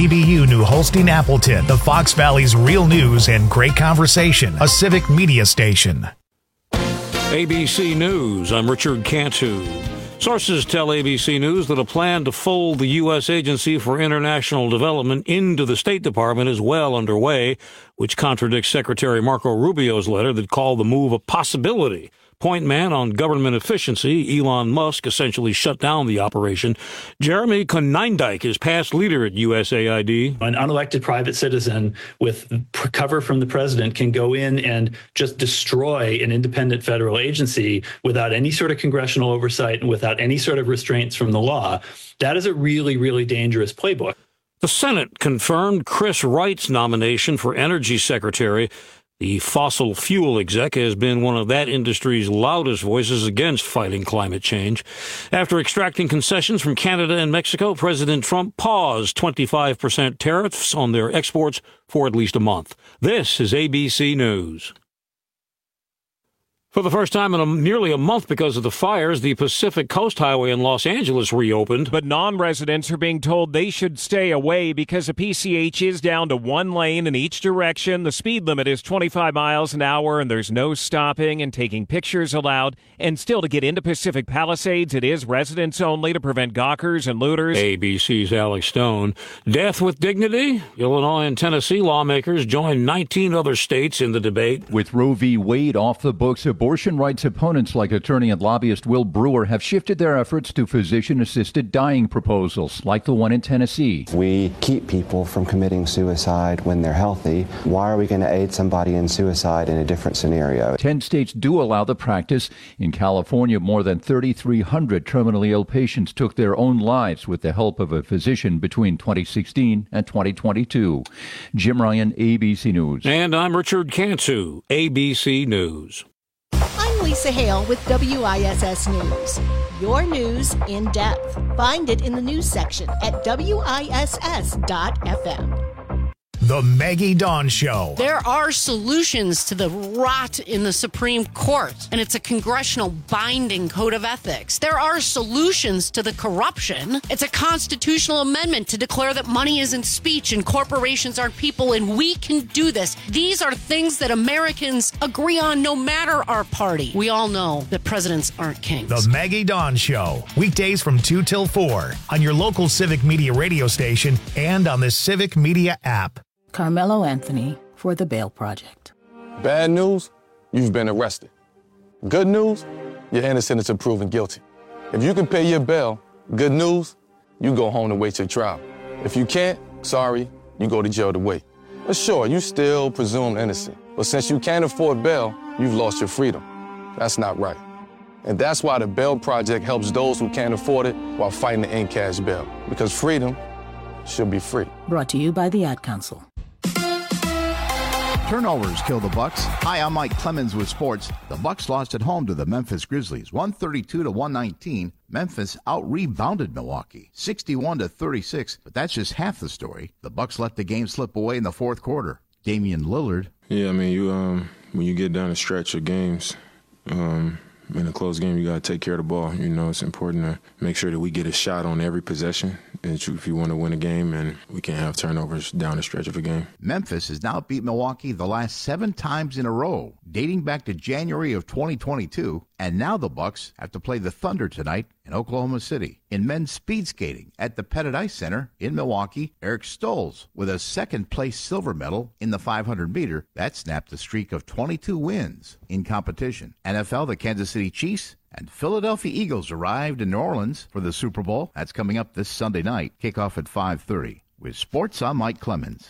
WVBU New Holstein Appleton, the Fox Valley's real news and great conversation, a civic media station. ABC News, I'm Richard Cantu. Sources tell ABC News that a plan to fold the U.S. Agency for International Development into the State Department is well underway, which contradicts Secretary Marco Rubio's letter that called the move a possibility. Point man on government efficiency, Elon Musk, essentially shut down the operation. Jeremy Konyndyk is past leader at USAID. An unelected private citizen with cover from the president can go in and just destroy an independent federal agency without any sort of congressional oversight and without any sort of restraints from the law. That is a really, really dangerous playbook. The Senate confirmed Chris Wright's nomination for Energy Secretary. The fossil fuel exec has been one of that industry's loudest voices against fighting climate change. After extracting concessions from Canada and Mexico, President Trump paused 25% tariffs on their exports for at least a month. This is ABC News. For the first time in nearly a month because of the fires, the Pacific Coast Highway in Los Angeles reopened. But non-residents are being told they should stay away because the PCH is down to one lane in each direction. The speed limit is 25 miles an hour, and there's no stopping and taking pictures allowed. And still, to get into Pacific Palisades, it is residents only to prevent gawkers and looters. ABC's Alex Stone. Death with dignity? Illinois and Tennessee lawmakers join 19 other states in the debate. With Roe v. Wade off the books, abortion rights opponents like attorney and lobbyist Will Brewer have shifted their efforts to physician-assisted dying proposals, like the one in Tennessee. We keep people from committing suicide when they're healthy. Why are we going to aid somebody in suicide in a different scenario? 10 states do allow the practice. In California, more than 3,300 terminally ill patients took their own lives with the help of a physician between 2016 and 2022. Jim Ryan, ABC News. And I'm Richard Cantu, ABC News. I'm Lisa Hale with WISS News. Your news in depth. Find it in the news section at WISS.FM. The Maggie Dawn Show. There are solutions to the rot in the Supreme Court, and it's a congressional binding code of ethics. There are solutions to the corruption. It's a constitutional amendment to declare that money isn't speech and corporations aren't people, and we can do this. These are things that Americans agree on no matter our party. We all know that presidents aren't kings. The Maggie Dawn Show. Weekdays from 2 till 4 on your local Civic Media radio station and on the Civic Media app. Carmelo Anthony for the Bail Project. Bad news, you've been arrested. Good news, you're innocent until proven guilty. If you can pay your bail, good news, you go home to wait your trial. If you can't, sorry, you go to jail to wait. But sure, you still presumed innocent. But since you can't afford bail, you've lost your freedom. That's not right. And that's why the Bail Project helps those who can't afford it while fighting to end cash bail. Because freedom should be free. Brought to you by the Ad Council. Turnovers kill the Bucks. Hi, I'm Mike Clemens with sports. The Bucks lost at home to the Memphis Grizzlies, 132-119. Memphis out-rebounded Milwaukee, 61-36. But that's just half the story. The Bucks let the game slip away in the fourth quarter. Damian Lillard. Yeah, I mean, you when you get down a stretch of games, in a close game, you got to take care of the ball. You know, it's important to make sure that we get a shot on every possession if you want to win a game, and we can't have turnovers down the stretch of a game. Memphis has now beat Milwaukee the last 7 times in a row, dating back to January of 2022, and now the Bucks have to play the Thunder tonight in Oklahoma City. In men's speed skating at the Pettit Ice Center in Milwaukee, Eric Stolz with a second-place silver medal in the 500-meter. That snapped a streak of 22 wins in competition. NFL, the Kansas City Chiefs and Philadelphia Eagles arrived in New Orleans for the Super Bowl. That's coming up this Sunday night. Kickoff at 5:30. With sports, I'm Mike Clemens.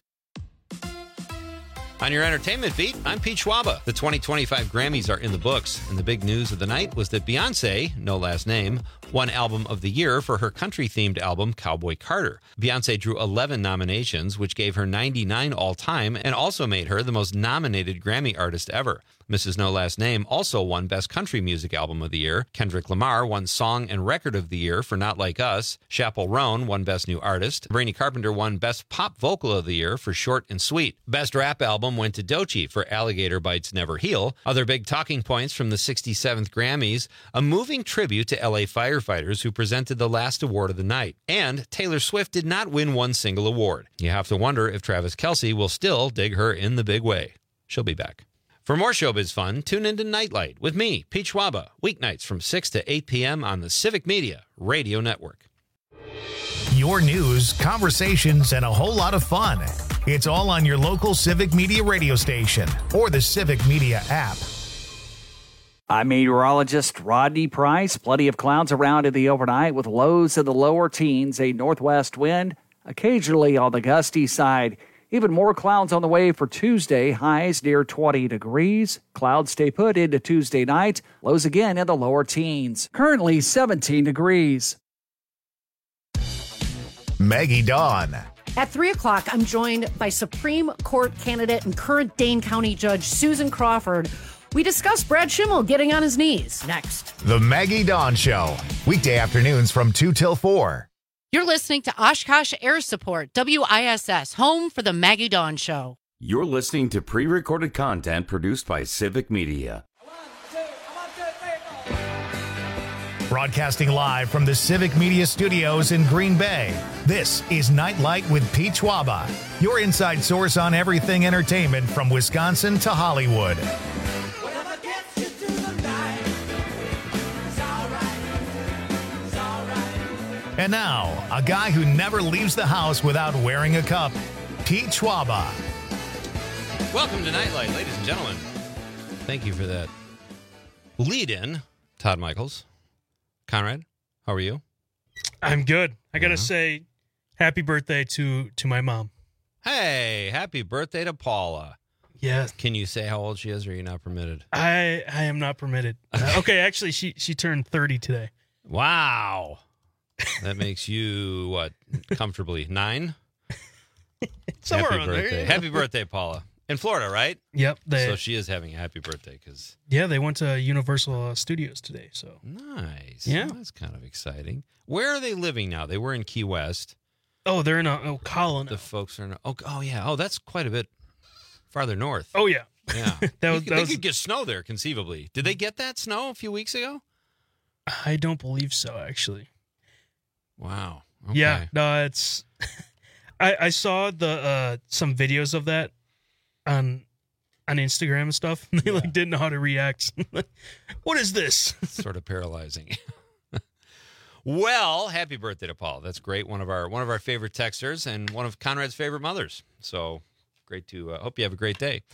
On your entertainment beat, I'm Pete Schwaba. The 2025 Grammys are in the books, and the big news of the night was that Beyoncé, no last name, won Album of the Year for her country-themed album, Cowboy Carter. Beyoncé drew 11 nominations, which gave her 99 all-time, and also made her the most nominated Grammy artist ever. Mrs. No Last Name also won Best Country Music Album of the Year. Kendrick Lamar won Song and Record of the Year for Not Like Us. Chappell Roan won Best New Artist. Brainy Carpenter won Best Pop Vocal of the Year for Short and Sweet. Best Rap Album went to Doechii for Alligator Bites Never Heal. Other big talking points from the 67th Grammys, a moving tribute to LA firefighters firefighters who presented the last award of the night. And Taylor Swift did not win one single award. You have to wonder if Travis Kelce will still dig her in the big way. She'll be back. For more showbiz fun, tune into Nightlight with me, Pete Schwaba, weeknights from 6 to 8 p.m. on the Civic Media Radio Network. Your news, conversations, and a whole lot of fun. It's all on your local Civic Media radio station or the Civic Media app. I'm meteorologist Rodney Price. Plenty of clouds around in the overnight with lows in the lower teens, a northwest wind, occasionally on the gusty side. Even more clouds on the way for Tuesday, highs near 20 degrees. Clouds stay put into Tuesday night, lows again in the lower teens. Currently 17 degrees. Maggie Dawn. At 3 o'clock, I'm joined by Supreme Court candidate and current Dane County Judge Susan Crawford. We discuss Brad Schimmel getting on his knees. Next. The Maggie Dawn Show. Weekday afternoons from 2 till 4. You're listening to Oshkosh Air Support, WISS, home for the Maggie Dawn Show. You're listening to pre-recorded content produced by Civic Media. Broadcasting live from the Civic Media Studios in Green Bay, this is Nightlight with Pete Schwaba, your inside source on everything entertainment from Wisconsin to Hollywood. And now, a guy who never leaves the house without wearing a cup, Pete Schwaba. Welcome to Nightlight, ladies and gentlemen. Thank you for that lead-in, Todd Michaels. Conrad, how are you? I'm good. I got to say, happy birthday to my mom. Hey, happy birthday to Paula. Yeah. Can you say how old she is, or are you not permitted? I am not permitted. Okay, actually, she turned 30 today. Wow. That makes you, what, comfortably 9? Somewhere happy around birthday. there. Yeah. Happy birthday, Paula. In Florida, right? Yep. So she is having a happy birthday. Yeah, they went to Universal Studios today. So nice. Yeah. Well, that's kind of exciting. Where are they living now? They were in Key West. Oh, they're in Ocala now. The folks are in, oh, yeah. Oh, that's quite a bit farther north. Oh, yeah. Yeah. They could get snow there, conceivably. Did they get that snow a few weeks ago? I don't believe so, actually. Wow. Okay. Yeah, no, it's. I saw the some videos of that on Instagram and stuff. They didn't know how to react. What is this? Sort of paralyzing. Well, happy birthday to Paul. That's great. One of our favorite texters and one of Conrad's favorite mothers. So great to hope you have a great day.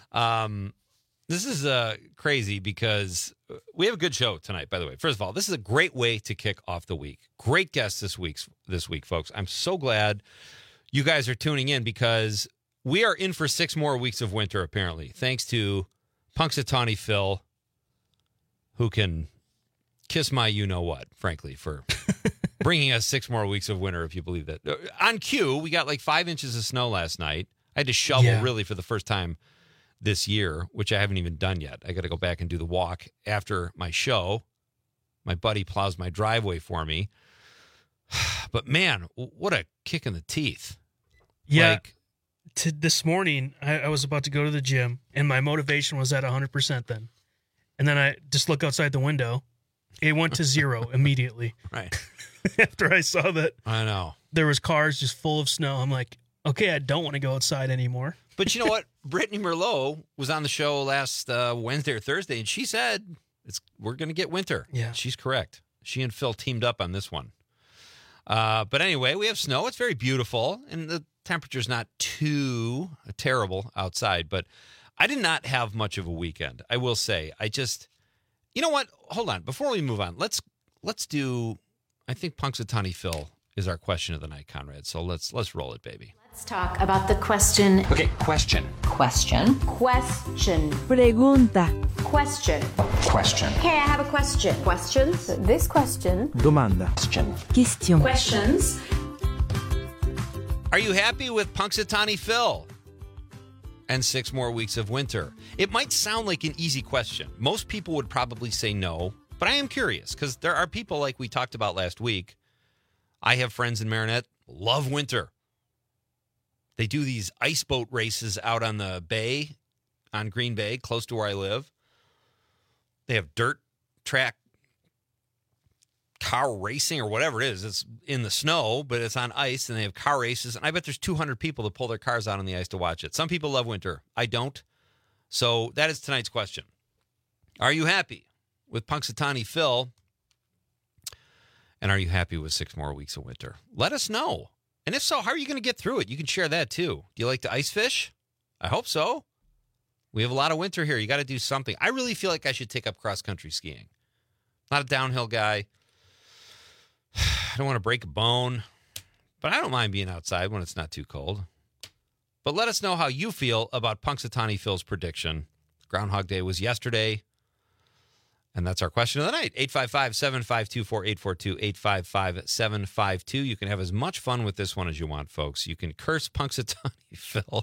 This is crazy because we have a good show tonight, by the way. First of all, this is a great way to kick off the week. Great guests this week, folks. I'm so glad you guys are tuning in because we are in for 6 more weeks of winter, apparently, thanks to Punxsutawney Phil, who can kiss my you-know-what, frankly, for bringing us 6 more weeks of winter, if you believe that. On cue, we got like 5 inches of snow last night. I had to shovel really for the first time this year, which I haven't even done yet. I got to go back and do the walk after my show. My buddy plows my driveway for me. But man, what a kick in the teeth. Yeah. This morning, I was about to go to the gym, and my motivation was at 100% then. And then I just look outside the window. It went to 0 immediately. Right. After I saw that I know there was cars just full of snow, I'm like, okay, I don't want to go outside anymore. But you know what? Brittany Merlot was on the show last Wednesday or Thursday, and she said we're going to get winter. Yeah. She's correct. She and Phil teamed up on this one. But anyway, we have snow. It's very beautiful, and the temperature's not too terrible outside. But I did not have much of a weekend, I will say. You know what? Hold on. Before we move on, let's do, I think Punxsutawney Phil is our question of the night, Conrad. So let's roll it, baby. Let's talk about the question. Okay, question. Question. Question. Pregunta. Question. Question. Hey, I have a question. Questions? This question. Domanda. Question. Questions. Are you happy with Punxsutawney Phil and 6 more weeks of winter? It might sound like an easy question. Most people would probably say no, but I am curious because there are people like we talked about last week. I have friends in Marinette, love winter. They do these ice boat races out on the bay, on Green Bay, close to where I live. They have dirt track car racing or whatever it is. It's in the snow, but it's on ice, and they have car races. And I bet there's 200 people that pull their cars out on the ice to watch it. Some people love winter. I don't. So that is tonight's question. Are you happy with Punxsutawney Phil? And are you happy with 6 more weeks of winter? Let us know. And if so, how are you going to get through it? You can share that too. Do you like to ice fish? I hope so. We have a lot of winter here. You got to do something. I really feel like I should take up cross-country skiing. Not a downhill guy. I don't want to break a bone, but I don't mind being outside when it's not too cold. But let us know how you feel about Punxsutawney Phil's prediction. Groundhog Day was yesterday, and that's our question of the night. 855-752-4842, 855-752. You can have as much fun with this one as you want, folks. You can curse Punxsutawney Phil.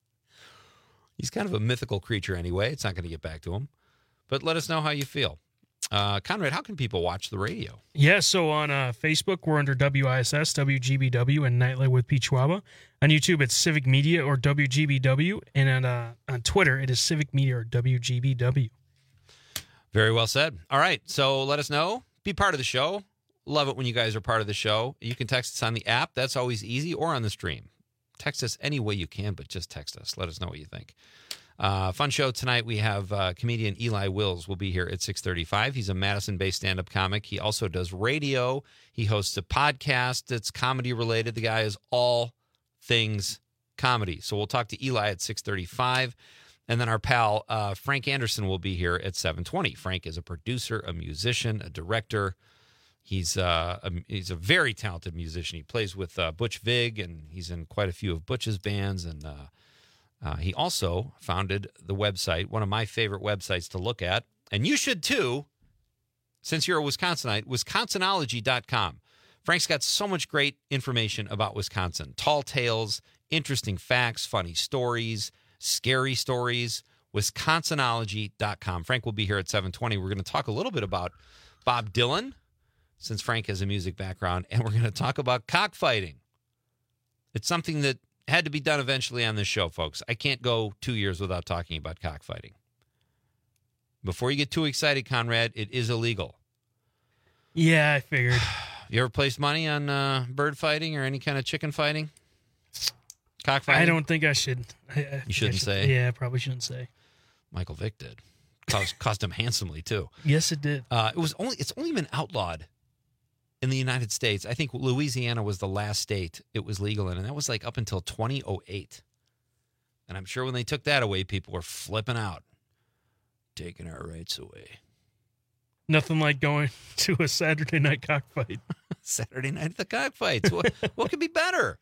He's kind of a mythical creature anyway. It's not going to get back to him. But let us know how you feel. Conrad, how can people watch the radio? Yeah, so on Facebook, we're under WISS, WGBW, and Nightlight with Pete Schwaba. On YouTube, it's Civic Media or WGBW. And on Twitter, it is Civic Media or WGBW. Very well said. All right, so let us know. Be part of the show. Love it when you guys are part of the show. You can text us on the app. That's always easy, or on the stream. Text us any way you can, but just text us. Let us know what you think. Fun show tonight. We have comedian Eli Wills will be here at 6:35. He's a Madison-based stand-up comic. He also does radio. He hosts a podcast that's comedy-related. The guy is all things comedy. So we'll talk to Eli at 6:35. And then our pal Frank Anderson will be here at 7:20. Frank is a producer, a musician, a director. He's a very talented musician. He plays with Butch Vig, and he's in quite a few of Butch's bands. And he also founded the website, one of my favorite websites to look at. And you should too, since you're a Wisconsinite, Wisconsinology.com. Frank's got so much great information about Wisconsin. Tall tales, interesting facts, funny stories, scary stories. Wisconsinology.com. Frank will be here at 7:20. We're going to talk a little bit about Bob Dylan, since Frank has a music background, and we're going to talk about cockfighting. It's something that had to be done eventually on this show, folks. I can't go 2 years without talking about cockfighting. Before you get too excited, Conrad, it is illegal. Yeah, I figured. You ever placed money on bird fighting or any kind of chicken fighting? Cockfighting? I don't think I should. You shouldn't say? Yeah, I probably shouldn't say. Michael Vick did. Cost him handsomely, too. Yes, it did. It's only been outlawed in the United States. I think Louisiana was the last state it was legal in, and that was like up until 2008. And I'm sure when they took that away, people were flipping out, taking our rights away. Nothing like going to a Saturday night cockfight. Saturday night at the cockfights. What could be better?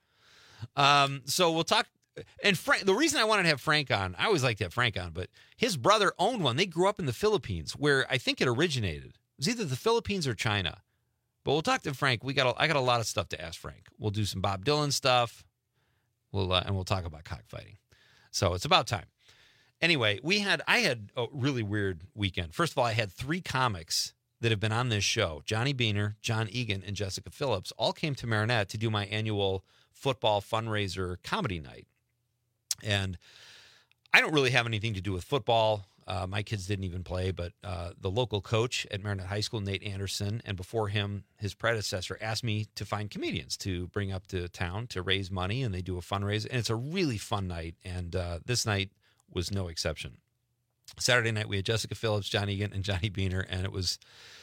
So we'll talk. And Frank, the reason I wanted to have Frank on, I always like to have Frank on, but his brother owned one. They grew up in the Philippines, where I think it originated. It was either the Philippines or China. But we'll talk to Frank. I got a lot of stuff to ask Frank. We'll do some Bob Dylan stuff. And we'll talk about cockfighting. So it's about time. Anyway, I had a really weird weekend. First of all, I had 3 comics that have been on this show. Johnny Beaner, John Egan, and Jessica Phillips all came to Marinette to do my annual football fundraiser comedy night. And I don't really have anything to do with football. My kids didn't even play, but the local coach at Marinette High School, Nate Anderson, and before him, his predecessor, asked me to find comedians to bring up to town to raise money, and they do a fundraiser. And it's a really fun night, and this night was no exception. Saturday night, we had Jessica Phillips, John Egan, and Johnny Beaner, and it was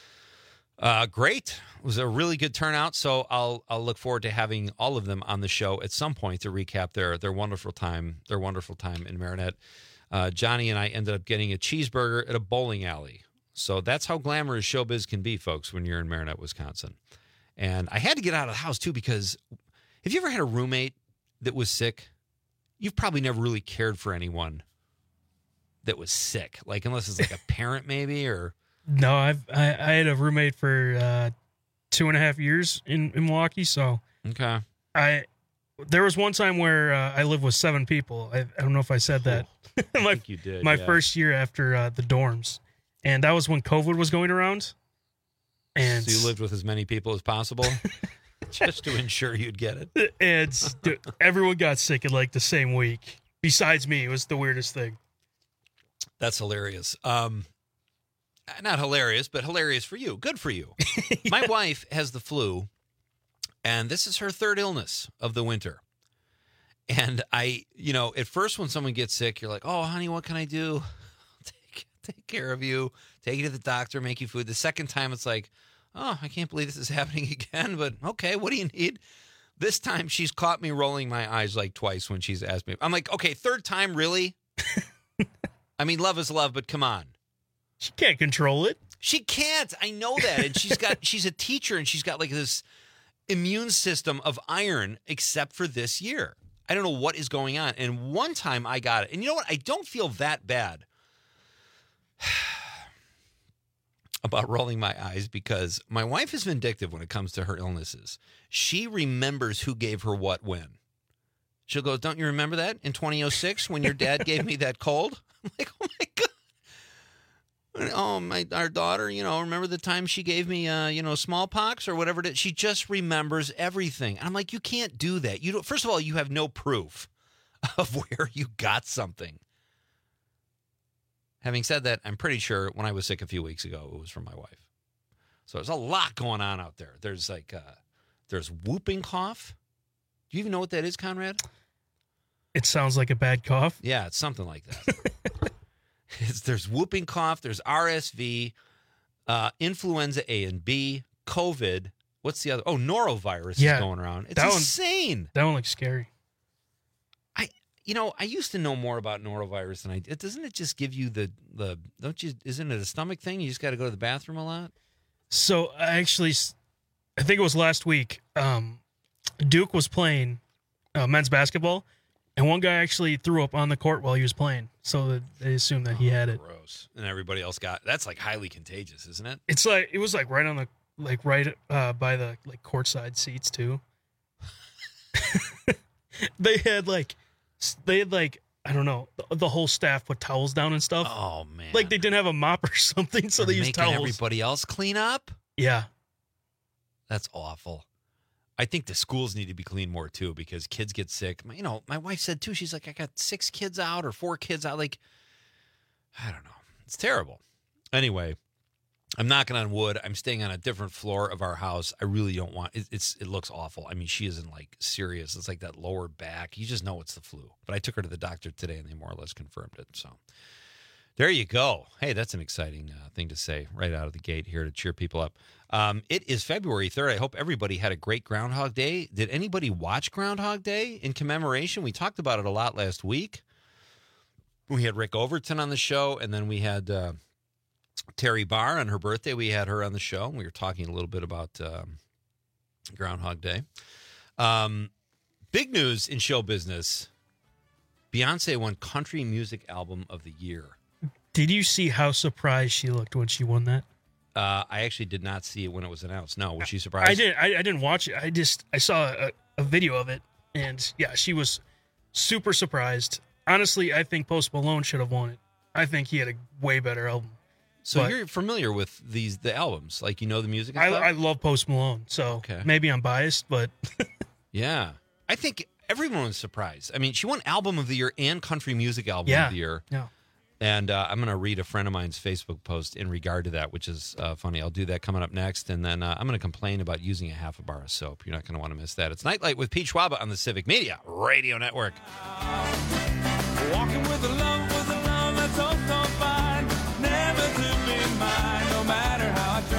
great. It was a really good turnout, so I'll look forward to having all of them on the show at some point to recap their wonderful time in Marinette. Johnny and I ended up getting a cheeseburger at a bowling alley. So that's how glamorous showbiz can be, folks, when you're in Marinette, Wisconsin. And I had to get out of the house, too, because have you ever had a roommate that was sick? You've probably never really cared for anyone that was sick, like unless it's like a parent maybe or... No, I had a roommate for 2.5 years in Milwaukee, so... Okay. There was one time where I lived with 7 people. I don't know if I said that. I think you did. My first year after the dorms. And that was when COVID was going around. And so you lived with as many people as possible just to ensure you'd get it? And everyone got sick in like the same week. Besides me, it was the weirdest thing. That's hilarious. not hilarious, but hilarious for you. Good for you. Yeah. My wife has the flu, and this is her third illness of the winter. And at first when someone gets sick, you're like, oh, honey, what can I do? Take care of you, take you to the doctor, make you food. The second time it's like, oh, I can't believe this is happening again, but okay, what do you need? This time she's caught me rolling my eyes like twice when she's asked me. I'm like, okay, third time, really? I mean, love is love, but come on. She can't control it. She can't. I know that. And she's a teacher, and she's got like this immune system of iron, except for this year. I don't know what is going on. And one time I got it. And you know what? I don't feel that bad about rolling my eyes because my wife is vindictive when it comes to her illnesses. She remembers who gave her what when. She'll go, don't you remember that in 2006 when your dad gave me that cold? I'm like, oh, my God. Oh, our daughter, remember the time she gave me, smallpox or whatever it is? She just remembers everything. And I'm like, you can't do that. First of all, you have no proof of where you got something. Having said that, I'm pretty sure when I was sick a few weeks ago, it was from my wife. So there's a lot going on out there. There's there's whooping cough. Do you even know what that is, Conrad? It sounds like a bad cough. Yeah, it's something like that. There's whooping cough. There's RSV, influenza A and B, COVID. What's the other? Oh, norovirus is going around. It's insane. That one looks scary. I used to know more about norovirus than I did. Doesn't it just give you isn't it a stomach thing? You just got to go to the bathroom a lot? So I think it was last week, Duke was playing men's basketball, and one guy actually threw up on the court while he was playing. So they assumed that he had it. Gross. And everybody else that's like highly contagious, isn't it? It was like right on the, by the courtside seats too. They had I don't know, the whole staff put towels down and stuff. Oh man. Like they didn't have a mop or something, so they used towels. Everybody else clean up? Yeah. That's awful. I think the schools need to be cleaned more too because kids get sick. My wife said too, she's like, I got 6 kids out or 4 kids out. Like, I don't know. It's terrible. Anyway, I'm knocking on wood. I'm staying on a different floor of our house. I really don't want it. It looks awful. I mean, she isn't serious. It's like that lower back. You just know it's the flu. But I took her to the doctor today and they more or less confirmed it. So there you go. Hey, that's an exciting thing to say right out of the gate here to cheer people up. It is February 3rd. I hope everybody had a great Groundhog Day. Did anybody watch Groundhog Day in commemoration? We talked about it a lot last week. We had Rick Overton on the show, and then we had Terry Barr on her birthday. We had her on the show. We were talking a little bit about Groundhog Day. Big news in show business. Beyonce won Country Music Album of the Year. Did you see how surprised she looked when she won that? I actually did not see it when it was announced. No, was she surprised? I didn't watch it. I saw a video of it, and yeah, she was super surprised. Honestly, I think Post Malone should have won it. I think he had a way better album. So you're familiar with the albums, like the music and stuff? I love Post Malone, so maybe I'm biased, but yeah, I think everyone was surprised. I mean, she won Album of the Year and Country Music Album of the Year. Yeah. And I'm going to read a friend of mine's Facebook post in regard to that, which is funny. I'll do that coming up next. And then I'm going to complain about using a half a bar of soap. You're not going to want to miss that. It's Nightlight with Pete Schwaba on the Civic Media Radio Network. Walking with a love that's so fine. Never to be mine, no matter how I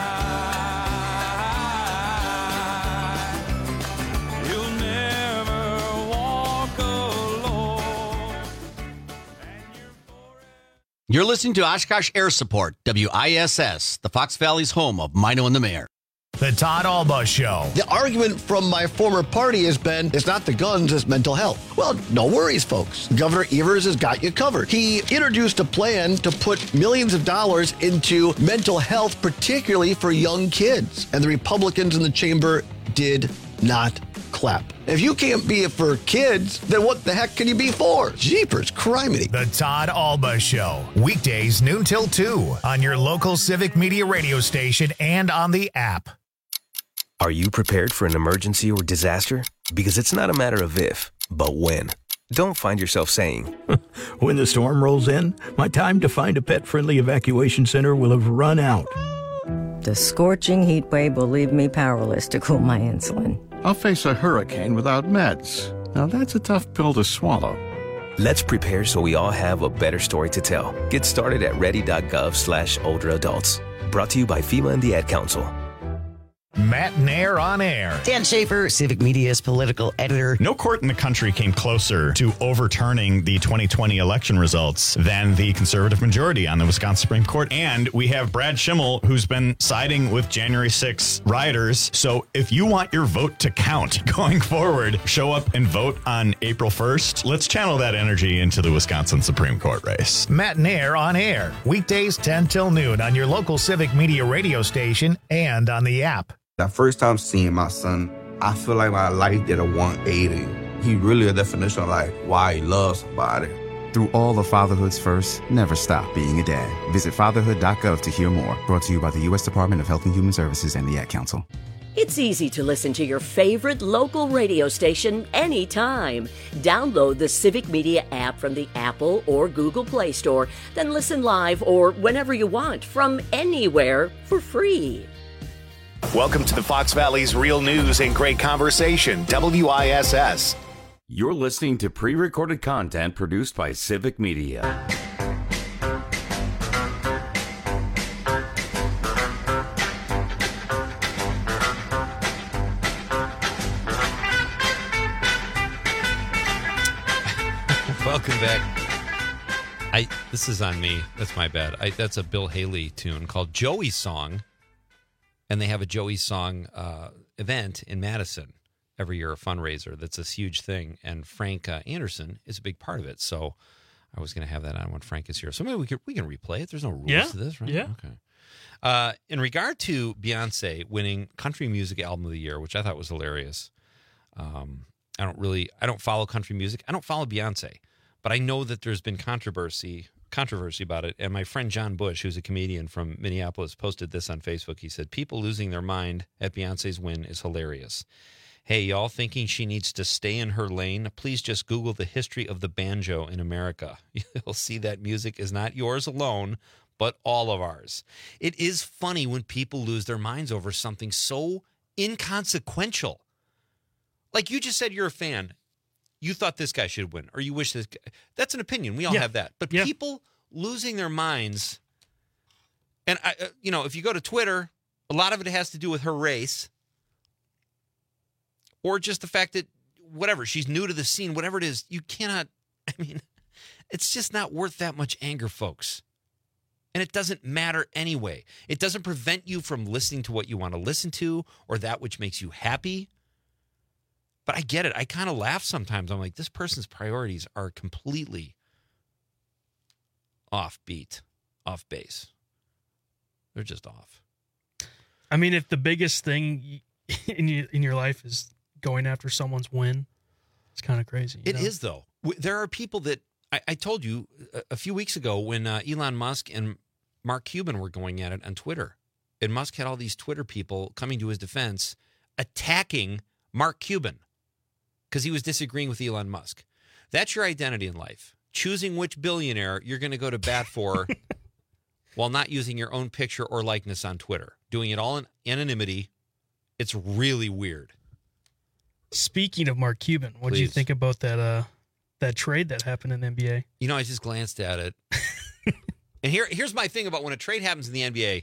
try. You'll never walk alone. You're listening to Oshkosh Air Support, WISS, the Fox Valley's home of Mino and the Mayor. The Todd Alba Show. The argument from my former party has been, it's not the guns, it's mental health. Well, no worries, folks. Governor Evers has got you covered. He introduced a plan to put millions of dollars into mental health, particularly for young kids. And the Republicans in the chamber did not clap. If you can't be it for kids, then what the heck can you be for? Jeepers, criminy. The Todd Alba Show. Weekdays noon till 2 on your local Civic Media radio station and on the app. Are you prepared for an emergency or disaster? Because it's not a matter of if, but when. don't find yourself saying, when the storm rolls in, my time to find a pet-friendly evacuation center will have run out. The scorching heat wave will leave me powerless to cool my insulin. I'll face a hurricane without meds. Now that's a tough pill to swallow. let's prepare so we all have a better story to tell. Get started at ready.gov/older adults. Brought to you by FEMA and the Ad Council. Matt Nair on air. Dan Schaefer, Civic Media's political editor. No court in the country came closer to overturning the 2020 election results than the conservative majority on the Wisconsin Supreme Court. And we have Brad Schimmel, who's been siding with January 6 rioters. So if you want your vote to count going forward, show up and vote on April 1st. Let's channel that energy into the Wisconsin Supreme Court race. Matt Nair on air. Weekdays 10 till noon on your local Civic Media radio station and on the app. The first time seeing my son, I feel like my life did a 180. He really a definition of like why he loves somebody. Through all the fatherhood's first, never stop being a dad. Visit fatherhood.gov to hear more. Brought to you by the U.S. Department of Health and Human Services and the Ad Council. It's easy to listen to your favorite local radio station anytime. Download the Civic Media app from the Apple or Google Play Store, then listen live or whenever you want from anywhere for free. Welcome to the Fox Valley's Real News and Great Conversation, WISS. You're listening to pre-recorded content produced by Civic Media. Welcome back. This is on me. That's my bad. That's a Bill Haley tune called Joey's Song. And they have a Joey's Song event in Madison every year, a fundraiser. That's this huge thing. And Frank Anderson is a big part of it. So I was going to have that on when Frank is here. So maybe we can replay it. There's no rules to this, right? Yeah. Okay. In regard to Beyonce winning Country Music Album of the Year, which I thought was hilarious. I don't follow country music. I don't follow Beyonce. But I know that there's been controversy about it. And my friend John Bush, who's a comedian from Minneapolis, posted this on Facebook. He said, people losing their mind at Beyonce's win is hilarious. Hey, y'all thinking she needs to stay in her lane? Please just Google the history of the banjo in America. You'll see that music is not yours alone, but all of ours. It is funny when people lose their minds over something so inconsequential. Like you just said, you're a fan. You thought this guy should win, or you wish this guy. That's an opinion. We all have that. But people losing their minds, and if you go to Twitter, a lot of it has to do with her race, or just the fact that whatever, she's new to the scene, whatever it is, you cannot. I mean, it's just not worth that much anger, folks. And it doesn't matter anyway. It doesn't prevent you from listening to what you want to listen to, or that which makes you happy. But I get it. I kind of laugh sometimes. I'm like, this person's priorities are completely off beat, off base. They're just off. I mean, if the biggest thing in your life is going after someone's win, it's kind of crazy. It is, though. There are people that I told you a few weeks ago when Elon Musk and Mark Cuban were going at it on Twitter. And Musk had all these Twitter people coming to his defense, attacking Mark Cuban, because he was disagreeing with Elon Musk. That's your identity in life. Choosing which billionaire you're going to go to bat for while not using your own picture or likeness on Twitter. Doing it all in anonymity. It's really weird. Speaking of Mark Cuban, what do you think about that trade that happened in the NBA? You know, I just glanced at it. And here's my thing about when a trade happens in the NBA.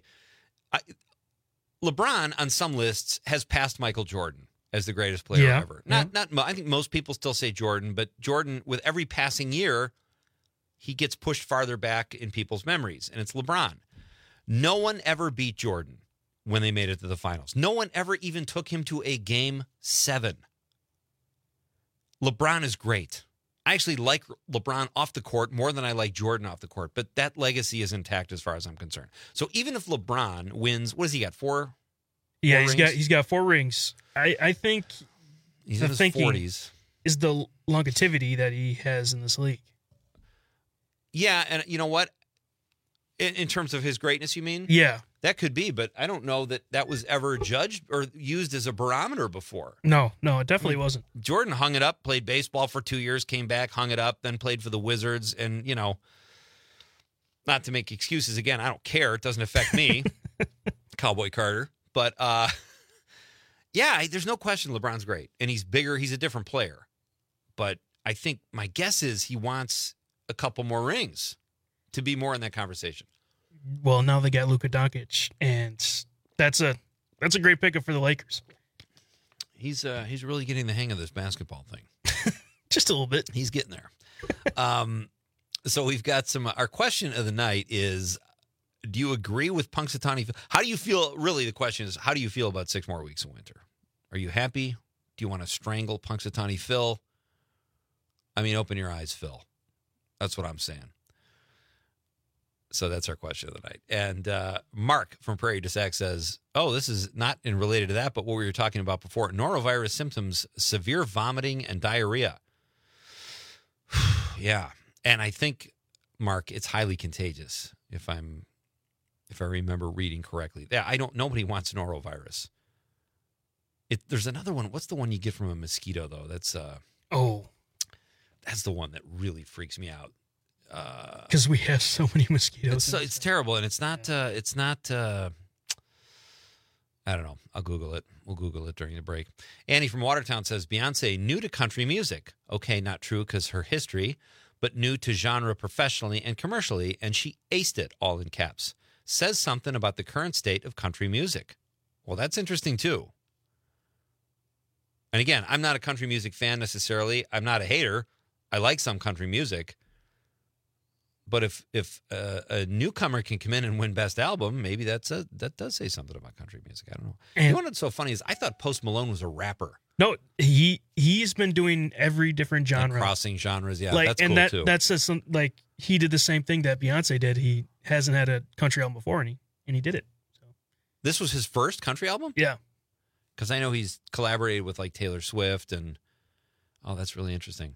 LeBron, on some lists, has passed Michael Jordan as the greatest player ever. I think most people still say Jordan, but Jordan, with every passing year, he gets pushed farther back in people's memories, and it's LeBron. No one ever beat Jordan when they made it to the finals. No one ever even took him to a Game 7. LeBron is great. I actually like LeBron off the court more than I like Jordan off the court, but that legacy is intact as far as I'm concerned. So even if LeBron wins, what has he got, 4? Yeah, he's got 4 rings. I think he's in his 40s is the longevity that he has in this league. Yeah, and you know what? In terms of his greatness, you mean? Yeah. That could be, but I don't know that was ever judged or used as a barometer before. No, it definitely wasn't. Jordan hung it up, played baseball for 2 years, came back, hung it up, then played for the Wizards. And, not to make excuses again, I don't care. It doesn't affect me, Cowboy Carter. But, there's no question LeBron's great. And he's bigger. He's a different player. But I think my guess is he wants a couple more rings to be more in that conversation. Well, now they got Luka Doncic, and that's a great pickup for the Lakers. He's really getting the hang of this basketball thing. Just a little bit. He's getting there. So we've got our question of the night is, do you agree with Punxsutawney Phil? How do you feel? Really, the question is, how do you feel about 6 more weeks of winter? Are you happy? Do you want to strangle Punxsutawney Phil? I mean, open your eyes, Phil. That's what I'm saying. So that's our question of the night. And Mark from Prairie du Sac says, this is not related to that, but what we were talking about before. Norovirus symptoms, severe vomiting and diarrhea. Yeah. And I think, Mark, it's highly contagious, if I remember reading correctly. Yeah, nobody wants norovirus. There's another one. What's the one you get from a mosquito, though? That's the one that really freaks me out. Because we have so many mosquitoes. It's terrible, and it's not. I don't know. I'll Google it. We'll Google it during the break. Annie from Watertown says, Beyonce new to country music. Okay, not true because her history, but new to genre professionally and commercially, and she aced it, all in caps. Says something about the current state of country music. Well, that's interesting, too. And again, I'm not a country music fan necessarily. I'm not a hater. I like some country music. But if a newcomer can come in and win Best Album, maybe that does say something about country music. I don't know. And you know what's so funny is I thought Post Malone was a rapper. No, he's been doing every different genre, and crossing genres. Yeah, like, that's and cool too. That says some, like he did the same thing that Beyonce did. He hasn't had a country album before, and he did it. So this was his first country album. Yeah, because I know he's collaborated with like Taylor Swift, and that's really interesting.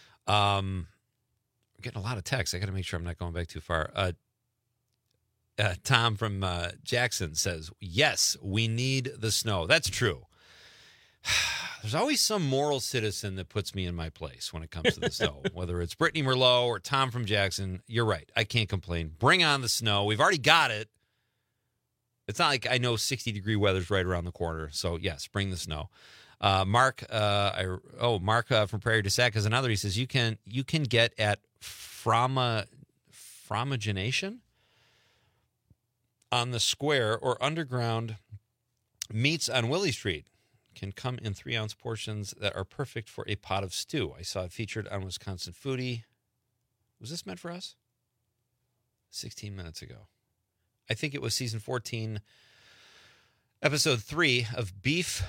Getting a lot of texts. I got to make sure I'm not going back too far. Tom from Jackson says, yes, we need the snow. That's true. There's always some moral citizen that puts me in my place when it comes to the snow, whether it's Brittany Merlot or Tom from Jackson. You're right. I can't complain. Bring on the snow. We've already got it. It's not like I know 60-degree weather's right around the corner. So, yes, bring the snow. Mark from Prairie du Sac is another. He says, you can get at Fromagination on the square or underground meats on Willie Street. Can come in 3-ounce portions that are perfect for a pot of stew. I saw it featured on Wisconsin Foodie. Was this meant for us? 16 minutes ago. I think it was season 14, episode 3 of Beef...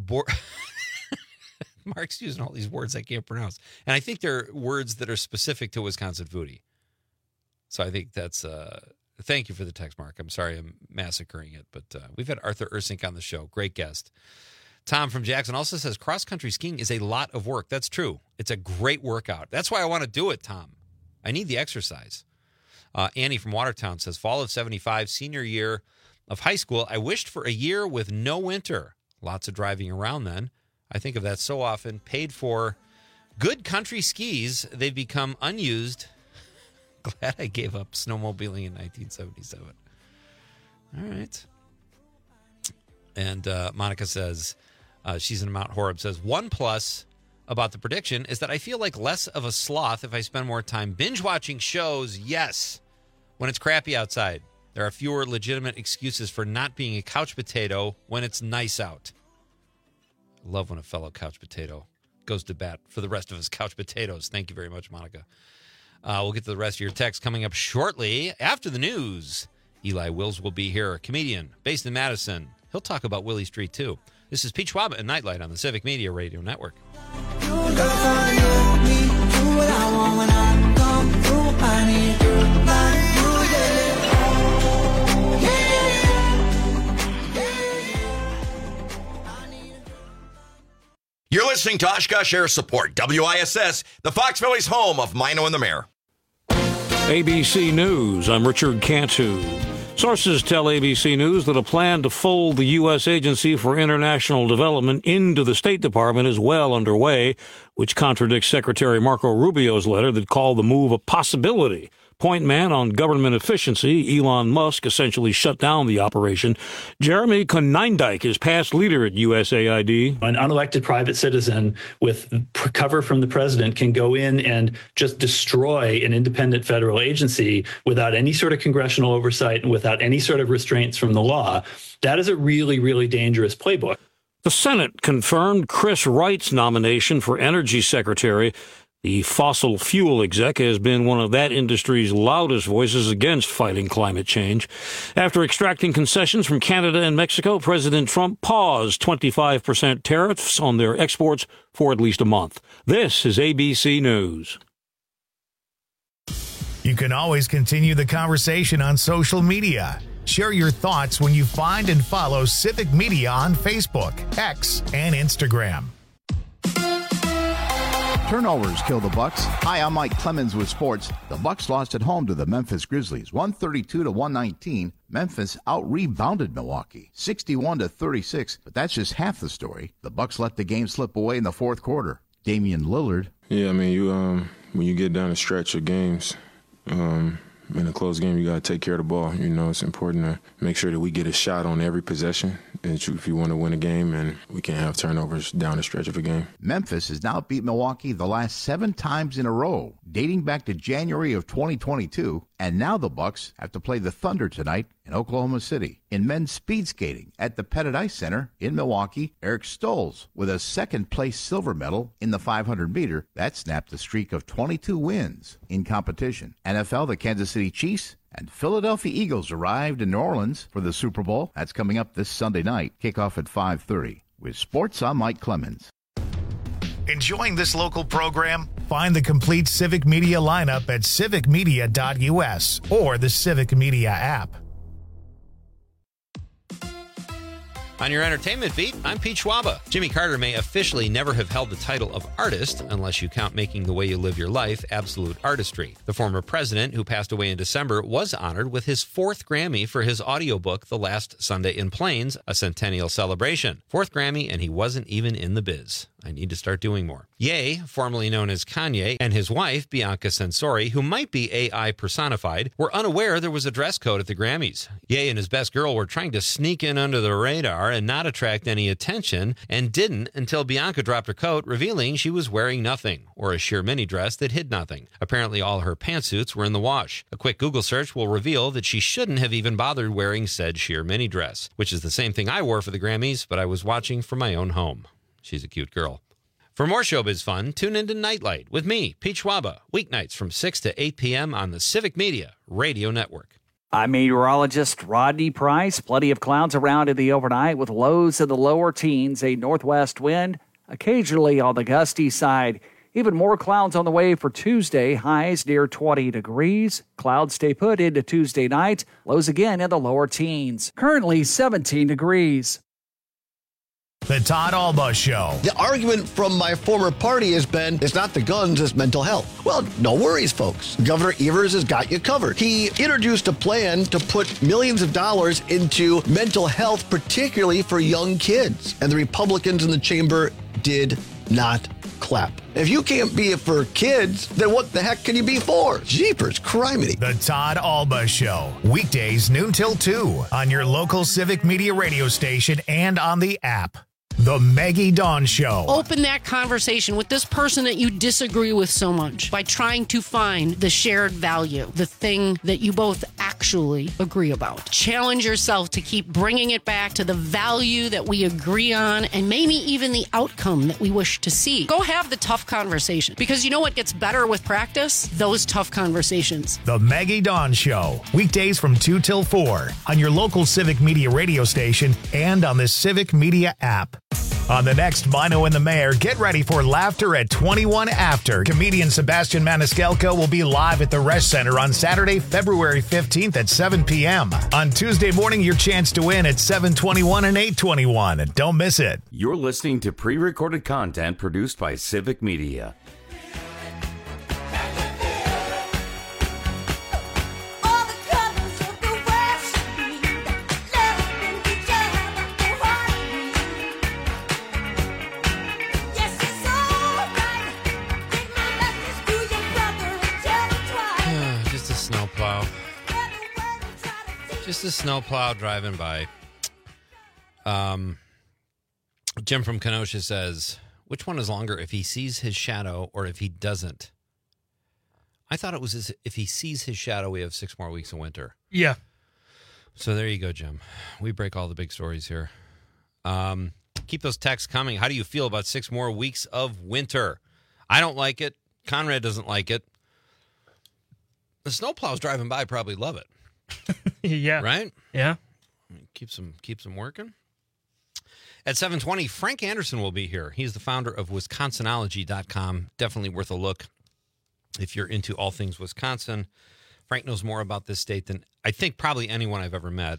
Mark's using all these words I can't pronounce. And I think they're words that are specific to Wisconsin Foodie. So I think that's... thank you for the text, Mark. I'm sorry I'm massacring it, but we've had Arthur Ursink on the show. Great guest. Tom from Jackson also says cross-country skiing is a lot of work. That's true. It's a great workout. That's why I want to do it, Tom. I need the exercise. Annie from Watertown says, fall of 75, senior year of high school, I wished for a year with no winter. Lots of driving around then. I think of that so often. Paid for good country skis. They've become unused. Glad I gave up snowmobiling in 1977. All right. And Monica says, she's in Mount Horeb, says, one plus about the prediction is that I feel like less of a sloth if I spend more time binge watching shows. Yes. When it's crappy outside. There are fewer legitimate excuses for not being a couch potato when it's nice out. I love when a fellow couch potato goes to bat for the rest of his couch potatoes. Thank you very much, Monica. We'll get to the rest of your text coming up shortly after the news. Eli Wills will be here, a comedian based in Madison. He'll talk about Willie Street, too. This is Pete Schwab and Nightlight on the Civic Media Radio Network. You're listening to Oshkosh Air Support, WISS, the Fox Valley's home of Mino and the Mayor. ABC News, I'm Richard Cantu. Sources tell ABC News that a plan to fold the U.S. Agency for International Development into the State Department is well underway, which contradicts Secretary Marco Rubio's letter that called the move a possibility. Point man on government efficiency, Elon Musk, essentially shut down the operation. Jeremy Konyndyk is past leader at USAID. An unelected private citizen with cover from the president can go in and just destroy an independent federal agency without any sort of congressional oversight and without any sort of restraints from the law. That is a really, really dangerous playbook. The Senate confirmed Chris Wright's nomination for Energy Secretary. The fossil fuel exec has been one of that industry's loudest voices against fighting climate change. After extracting concessions from Canada and Mexico, President Trump paused 25% tariffs on their exports for at least a month. This is ABC News. You can always continue the conversation on social media. Share your thoughts when you find and follow Civic Media on Facebook, X, and Instagram. Turnovers kill the Bucks. Hi, I'm Mike Clemens with sports. The Bucks lost at home to the Memphis Grizzlies, 132-119. Memphis out-rebounded Milwaukee, 61-36. But that's just half the story. The Bucks let the game slip away in the fourth quarter. Damian Lillard. Yeah, I mean, you when you get down a stretch of games, in a close game, you got to take care of the ball. You know, it's important to make sure that we get a shot on every possession if you want to win a game, and we can't have turnovers down the stretch of a game. Memphis has now beat Milwaukee the last 7 times in a row, dating back to January of 2022, and now the Bucks have to play the Thunder tonight in Oklahoma City. In men's speed skating at the Pettit Ice Center in Milwaukee, Eric Stolz with a second-place silver medal in the 500-meter. That snapped a streak of 22 wins in competition. NFL, the Kansas City Chiefs and Philadelphia Eagles arrived in New Orleans for the Super Bowl. That's coming up this Sunday night. Kickoff at 5:30. With sports, I'm Mike Clemens. Enjoying this local program? Find the complete Civic Media lineup at civicmedia.us or the Civic Media app. On your entertainment beat, I'm Pete Schwaba. Jimmy Carter may officially never have held the title of artist unless you count Making the Way You Live Your Life absolute artistry. The former president, who passed away in December, was honored with his 4th Grammy for his audiobook, The Last Sunday in Plains, a centennial celebration. 4th Grammy, and he wasn't even in the biz. I need to start doing more. Ye, formerly known as Kanye, and his wife, Bianca Censori, who might be AI personified, were unaware there was a dress code at the Grammys. Ye and his best girl were trying to sneak in under the radar and not attract any attention, and didn't until Bianca dropped her coat, revealing she was wearing nothing, or a sheer mini dress that hid nothing. Apparently all her pantsuits were in the wash. A quick Google search will reveal that she shouldn't have even bothered wearing said sheer mini dress, which is the same thing I wore for the Grammys, but I was watching from my own home. She's a cute girl. For more showbiz fun, tune into Nightlight with me, Pete Schwaba, weeknights from 6 to 8 p.m. on the Civic Media Radio Network. I'm meteorologist Rodney Price. Plenty of clouds around in the overnight with lows in the lower teens, a northwest wind, occasionally on the gusty side. Even more clouds on the way for Tuesday, highs near 20 degrees. Clouds stay put into Tuesday night, lows again in the lower teens. Currently 17 degrees. The Todd Alba Show. The argument from my former party has been, it's not the guns, it's mental health. Well, no worries, folks. Governor Evers has got you covered. He introduced a plan to put millions of dollars into mental health, particularly for young kids. And the Republicans in the chamber did not clap. If you can't be it for kids, then what the heck can you be for? Jeepers, criminy. The Todd Alba Show. Weekdays noon till 2 on your local Civic Media radio station and on the app. The Maggie Dawn Show. Open that conversation with this person that you disagree with so much by trying to find the shared value, the thing that you both actually agree about. Challenge yourself to keep bringing it back to the value that we agree on and maybe even the outcome that we wish to see. Go have the tough conversation, because you know what gets better with practice? Those tough conversations. The Maggie Dawn Show. Weekdays from 2 till 4 on your local Civic Media radio station and on the Civic Media app. On the next Mino and the Mayor, get ready for laughter at 21 After. Comedian Sebastian Maniscalco will be live at the Resch Center on Saturday, February 15th at 7 p.m. On Tuesday morning, your chance to win at 7:21 and 8:21. Don't miss it. You're listening to pre-recorded content produced by Civic Media. Just a snowplow driving by. Jim from Kenosha says, which one is longer, if he sees his shadow or if he doesn't? I thought it was if he sees his shadow, we have 6 more weeks of winter. Yeah. So there you go, Jim. We break all the big stories here. Keep those texts coming. How do you feel about 6 more weeks of winter? I don't like it. Conrad doesn't like it. The snowplows driving by probably love it. Yeah. Right? Yeah. Keeps them working. At 7:20, Frank Anderson will be here. He's the founder of Wisconsinology.com. Definitely worth a look if you're into all things Wisconsin. Frank knows more about this state than I think probably anyone I've ever met.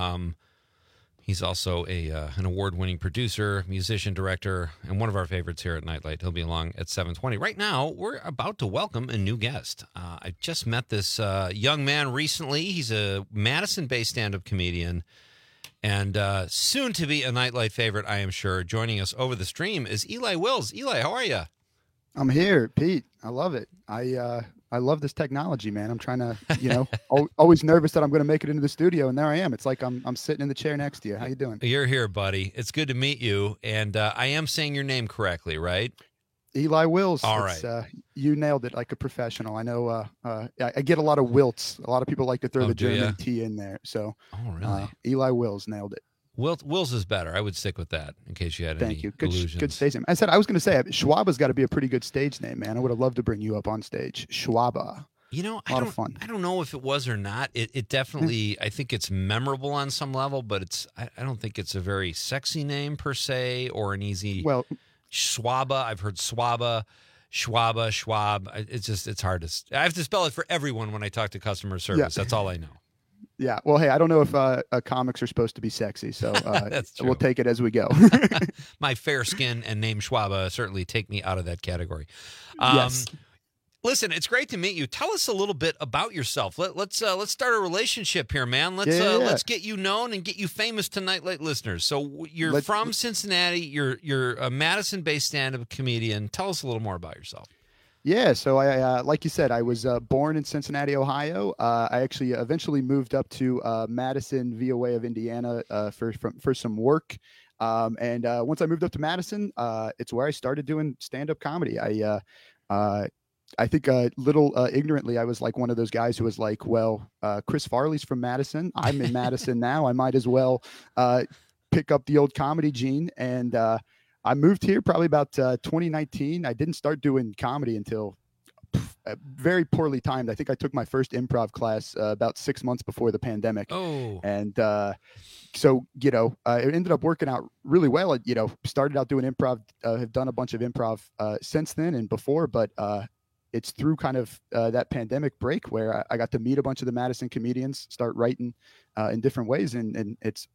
He's also an award-winning producer, musician, director, and one of our favorites here at Nightlight. He'll be along at 7:20. Right now, we're about to welcome a new guest. I just met this young man recently. He's a Madison-based stand-up comedian and soon to be a Nightlight favorite, I am sure. Joining us over the stream is Eli Wills. Eli, how are you? I'm here, Pete. I love it. I love this technology, man. I'm trying to, always nervous that I'm going to make it into the studio, and there I am. It's like I'm sitting in the chair next to you. How you doing? You're here, buddy. It's good to meet you, and I am saying your name correctly, right? Eli Wills. All right. You nailed it like a professional. I know I get a lot of wilts. A lot of people like to throw the German T in there. So really? Eli Wills nailed it. Wills is better. I would stick with that in case you had any illusions. Good stage name. I was going to say, Schwaba's got to be a pretty good stage name, man. I would have loved to bring you up on stage. Schwaba. A lot of fun. I don't know if it was or not. It definitely, I think it's memorable on some level, but I don't think it's a very sexy name per se or an easy. Well, Schwaba. I've heard Swaba, Schwaba, Schwab. It's hard to. I have to spell it for everyone when I talk to customer service. Yeah. That's all I know. Yeah. Well, hey, I don't know if comics are supposed to be sexy, so we'll take it as we go. My fair skin and name Schwaba certainly take me out of that category. Yes. Listen, it's great to meet you. Tell us a little bit about yourself. Let's start a relationship here, man. Let's get you known and get you famous to Nightlight listeners. So you're from Cincinnati. You're a Madison-based stand-up comedian. Tell us a little more about yourself. Yeah, so I like you said, I was born in Cincinnati, Ohio. I actually eventually moved up to Madison via way of Indiana for some work. And once I moved up to Madison, it's where I started doing stand-up comedy. I think a little ignorantly, I was like one of those guys who was like, well, Chris Farley's from Madison. I'm in Madison now. I might as well pick up the old comedy gene. And I moved here probably about 2019. I didn't start doing comedy until very poorly timed. I think I took my first improv class about 6 months before the pandemic. Oh. And so, it ended up working out really well. Started out doing improv, have done a bunch of improv since then and before, but it's through kind of that pandemic break where I got to meet a bunch of the Madison comedians, start writing in different ways. And it's,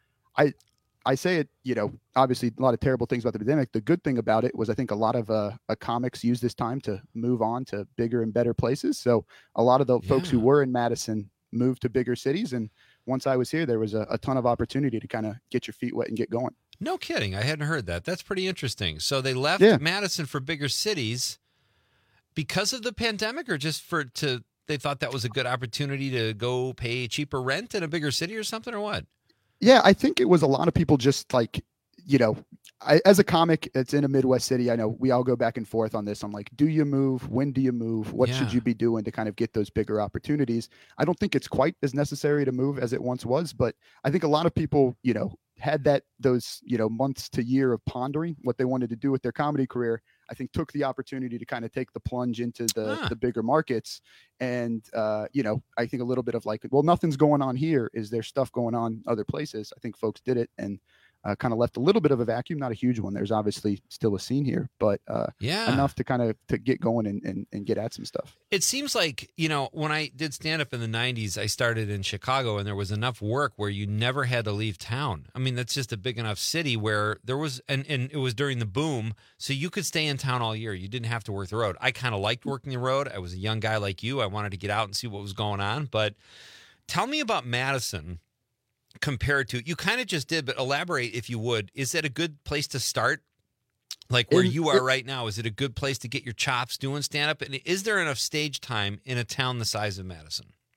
I say it, obviously a lot of terrible things about the pandemic. The good thing about it was I think a lot of comics use this time to move on to bigger and better places. So a lot of the folks who were in Madison moved to bigger cities. And once I was here, there was a ton of opportunity to kind of get your feet wet and get going. No kidding. I hadn't heard that. That's pretty interesting. So they left Madison for bigger cities because of the pandemic, or just they thought that was a good opportunity to go pay cheaper rent in a bigger city or something, or what? Yeah, I think it was a lot of people just like, as a comic, it's in a Midwest city. I know we all go back and forth on this. I'm like, do you move? When do you move? What should you be doing to kind of get those bigger opportunities? I don't think it's quite as necessary to move as it once was, but I think a lot of people, had those months to year of pondering what they wanted to do with their comedy career. I think took the opportunity to kind of take the plunge into the bigger markets. And, I think a little bit of like, well, nothing's going on here. Is there stuff going on other places? I think folks did it and kind of left a little bit of a vacuum, not a huge one. There's obviously still a scene here, but enough to kind of to get going and get at some stuff. It seems like, when I did stand up in the 90s, I started in Chicago and there was enough work where you never had to leave town. I mean, that's just a big enough city where there was, and it was during the boom, so you could stay in town all year. You didn't have to work the road. I kind of liked working the road. I was a young guy like you. I wanted to get out and see what was going on. But tell me about Madison. Compared to, you kind of just did, but elaborate if you would. Is it a good place to start? Like where you are right now, is it a good place to get your chops doing stand-up? And is there enough stage time in a town the size of Madison?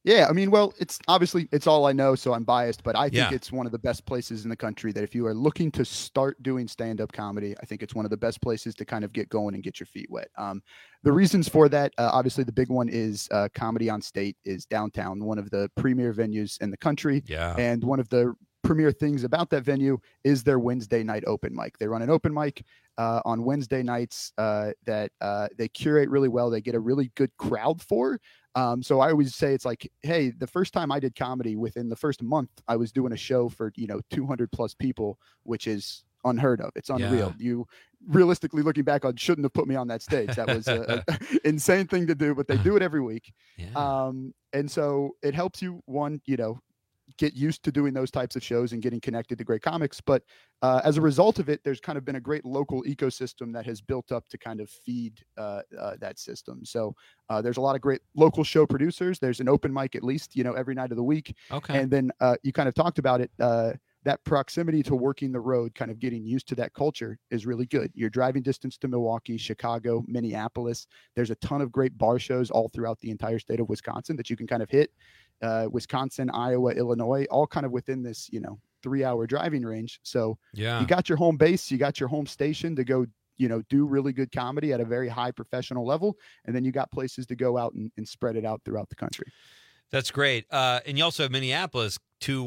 Yeah, I mean, well, it's obviously it's all I know, so I'm biased, but I think it's one of the best places in the country that if you are looking to start doing stand-up comedy, I think it's one of the best places to kind of get going and get your feet wet. The reasons for that, obviously, the big one is Comedy on State is downtown, one of the premier venues in the country. Yeah. And one of the premier things about that venue is their Wednesday night open mic. They run an open mic on Wednesday nights that they curate really well. They get a really good crowd for. So I always say it's like, hey, the first time I did comedy, within the first month, I was doing a show for 200 plus people, which is unheard of. It's unreal. You realistically looking back on, shouldn't have put me on that stage. That was an insane thing to do, but they do it every week. And so it helps you, one, get used to doing those types of shows and getting connected to great comics. But as a result of it, there's kind of been a great local ecosystem that has built up to kind of feed that system. So there's a lot of great local show producers. There's an open mic at least, every night of the week. Okay. And then you kind of talked about it. That proximity to working the road, kind of getting used to that culture is really good. You're driving distance to Milwaukee, Chicago, Minneapolis. There's a ton of great bar shows all throughout the entire state of Wisconsin that you can kind of hit. Wisconsin, Iowa, Illinois, all kind of within this, 3-hour driving range. So you got your home base, you got your home station to go, do really good comedy at a very high professional level. And then you got places to go out and spread it out throughout the country. That's great. And you also have Minneapolis,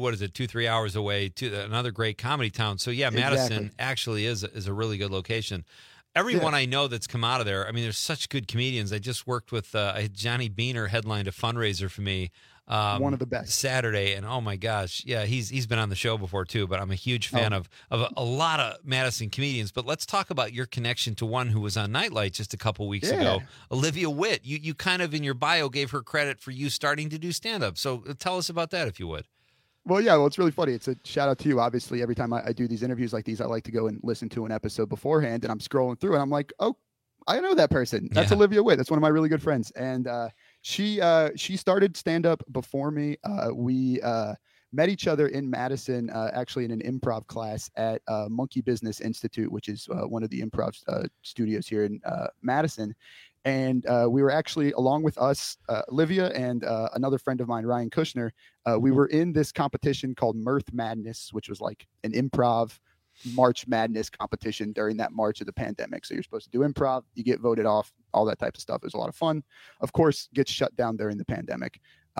2-3 hours away, to another great comedy town. So Madison actually is a really good location. Everyone I know that's come out of there, I mean, there's such good comedians. I just worked with Johnny Beaner headlined a fundraiser for me. One of the best. Saturday, and oh my gosh, he's been on the show before too. But I'm a huge fan of a lot of Madison comedians. But let's talk about your connection to one who was on Nightlight just a couple weeks ago, Olivia Witt. You kind of in your bio gave her credit for you starting to do stand up. So tell us about that, if you would. Well, it's really funny. It's a shout out to you. Obviously, every time I do these interviews like these, I like to go and listen to an episode beforehand, and I'm scrolling through, and I'm like, oh, I know that person. That's Olivia Witt. That's one of my really good friends, and she started stand up before me. We met each other in Madison, actually in an improv class at Monkey Business Institute, which is one of the improv studios here in Madison. And we were actually, along with us, Olivia and another friend of mine, Ryan Kushner, we were in this competition called Mirth Madness, which was like an improv March Madness competition during that March of the pandemic. So you're supposed to do improv, you get voted off, all that type of stuff. It was a lot of fun. Of course, gets shut down during the pandemic.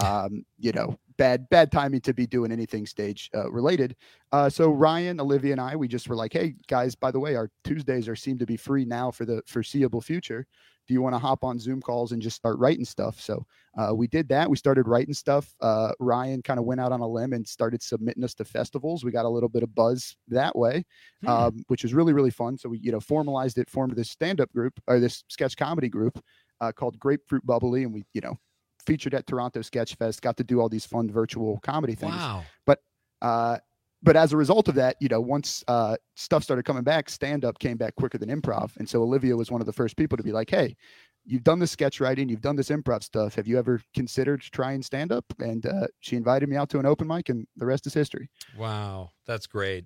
Bad timing to be doing anything stage related. So Ryan, Olivia, and I, we just were like, hey guys, by the way, our Tuesdays seem to be free now for the foreseeable future. Do you want to hop on Zoom calls and just start writing stuff? So we did that. We started writing stuff. Ryan kind of went out on a limb and started submitting us to festivals. We got a little bit of buzz that way, which was really, really fun. So we, formalized it, formed this stand-up group or this sketch comedy group called Grapefruit Bubbly. And we, featured at Toronto Sketch Fest, got to do all these fun virtual comedy things. Wow. But as a result of that, once stuff started coming back, stand-up came back quicker than improv. And so Olivia was one of the first people to be like, hey, you've done this sketch writing, you've done this improv stuff. Have you ever considered trying stand-up? And she invited me out to an open mic, and the rest is history. Wow, that's great.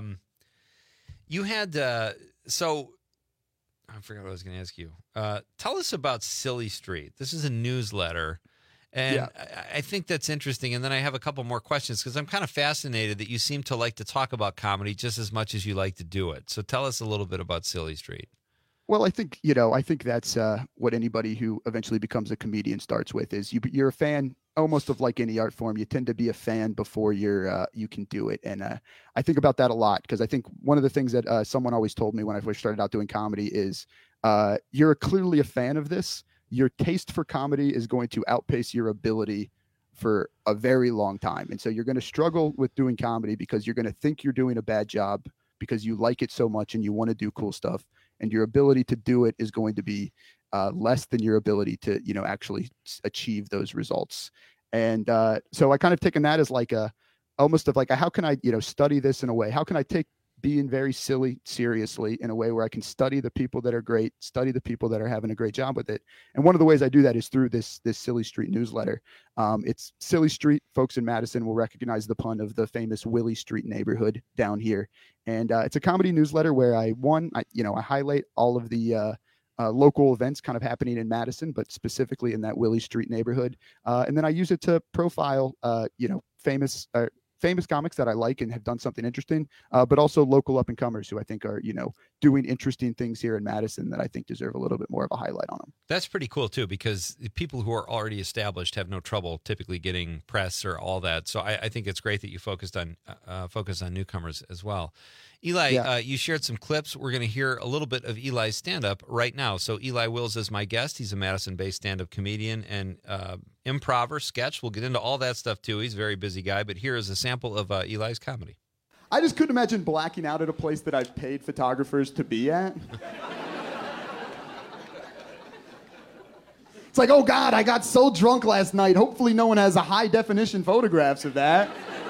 You had, so I forgot what I was going to ask you. Tell us about Silly Street. This is a newsletter. And I think that's interesting. And then I have a couple more questions because I'm kind of fascinated that you seem to like to talk about comedy just as much as you like to do it. So tell us a little bit about Silly Street. Well, I think, I think that's what anybody who eventually becomes a comedian starts with is you're a fan almost of like any art form. You tend to be a fan before you can do it. And I think about that a lot because I think one of the things that someone always told me when I first started out doing comedy is you're clearly a fan of this. Your taste for comedy is going to outpace your ability for a very long time. And so you're going to struggle with doing comedy because you're going to think you're doing a bad job because you like it so much and you want to do cool stuff. And your ability to do it is going to be less than your ability to, actually achieve those results. And so I kind of taken that as like almost of like, how can I, study this in a way? How can I take being very silly seriously in a way where I can study the people that are great, study the people that are having a great job with it. And one of the ways I do that is through this Silly Street newsletter. It's Silly Street. Folks in Madison will recognize the pun of the famous Willie Street neighborhood down here. And it's a comedy newsletter where I highlight all of the local events kind of happening in Madison, but specifically in that Willie Street neighborhood. And then I use it to profile, famous comics that I like and have done something interesting, but also local up and comers who I think are, doing interesting things here in Madison that I think deserve a little bit more of a highlight on them. That's pretty cool too, because people who are already established have no trouble typically getting press or all that. So I think it's great that you focus on newcomers as well. Eli, you shared some clips. We're going to hear a little bit of Eli's stand-up right now. So Eli Wills is my guest. He's a Madison-based stand-up comedian and improver, sketch. We'll get into all that stuff too. He's a very busy guy, but here is a sample of Eli's comedy. I just couldn't imagine blacking out at a place that I've paid photographers to be at. It's like, oh God, I got so drunk last night. Hopefully no one has a high-definition photographs of that.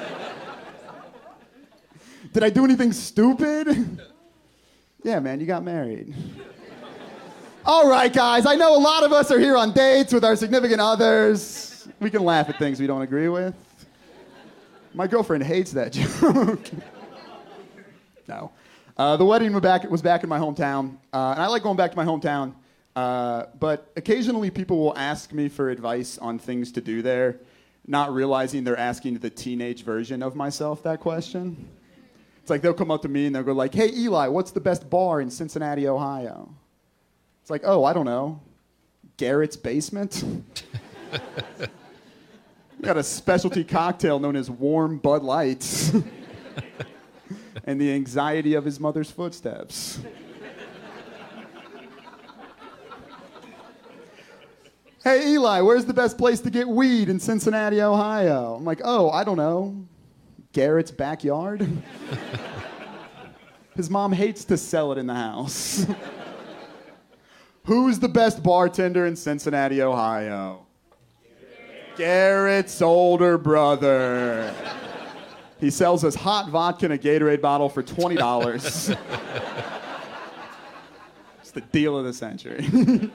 Did I do anything stupid? Yeah, man, you got married. All right, guys, I know a lot of us are here on dates with our significant others. We can laugh at things we don't agree with. My girlfriend hates that joke. No. The wedding was back in my hometown, and I like going back to my hometown, but occasionally people will ask me for advice on things to do there, not realizing they're asking the teenage version of myself that question. It's like they'll come up to me and they'll go like, hey, Eli, what's the best bar in Cincinnati, Ohio? It's like, oh, I don't know. Garrett's Basement? We got a specialty cocktail known as Warm Bud Lights. And the anxiety of his mother's footsteps. Hey, Eli, where's the best place to get weed in Cincinnati, Ohio? I'm like, oh, I don't know. Garrett's backyard? His mom hates to sell it in the house. Who's the best bartender in Cincinnati, Ohio? Garrett's older brother. He sells us hot vodka in a Gatorade bottle for $20. It's the deal of the century.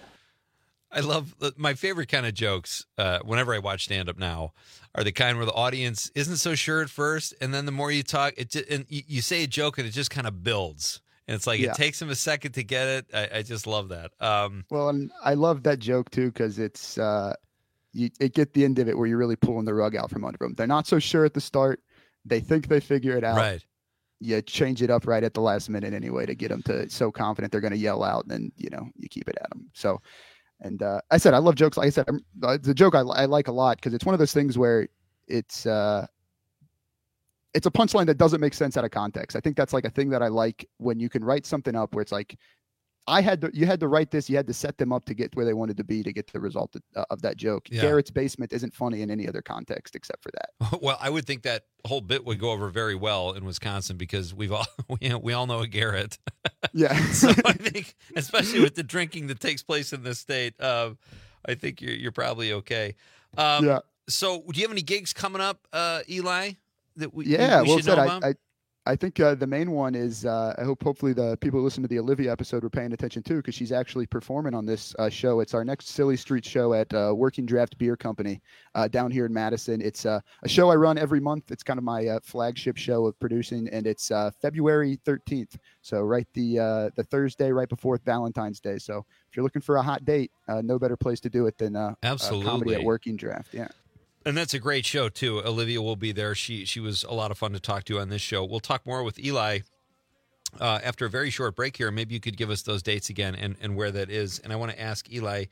I love my favorite kind of jokes whenever I watch stand-up now are the kind where the audience isn't so sure at first, and then the more you talk, and you say a joke and it just kind of builds. And it's like it takes them a second to get it. I just love that. Well, and I love that joke too because it's it get the end of it where you're really pulling the rug out from under them. They're not so sure at the start. They think they figure it out. Right. You change it up right at the last minute anyway to get them to so confident they're going to yell out, and then you keep it at them. So. And I said I love jokes. Like I said, it's a joke I like a lot because it's one of those things where it's a punchline that doesn't make sense out of context. I think that's like a thing that I like when you can write something up where it's like, you had to write this, you had to set them up to get where they wanted to be to get the result of that joke. Yeah. Garrett's Basement isn't funny in any other context except for that. Well, I would think that whole bit would go over very well in Wisconsin because we all know a Garrett. Yeah. So I think, especially with the drinking that takes place in this state, I think you're probably okay. Yeah. So, do you have any gigs coming up, Eli? That we should know about? I think the main one is I hopefully the people who listen to the Olivia episode were paying attention too because she's actually performing on this show. It's our next Silly Street show at Working Draft Beer Company down here in Madison. It's a show I run every month. It's kind of my flagship show of producing, and it's February 13th. So right the Thursday right before Valentine's Day. So if you're looking for a hot date, no better place to do it than comedy at Working Draft. Yeah. And that's a great show, too. Olivia will be there. She was a lot of fun to talk to on this show. We'll talk more with Eli after a very short break here. Maybe you could give us those dates again and where that is. And I want to ask Eli,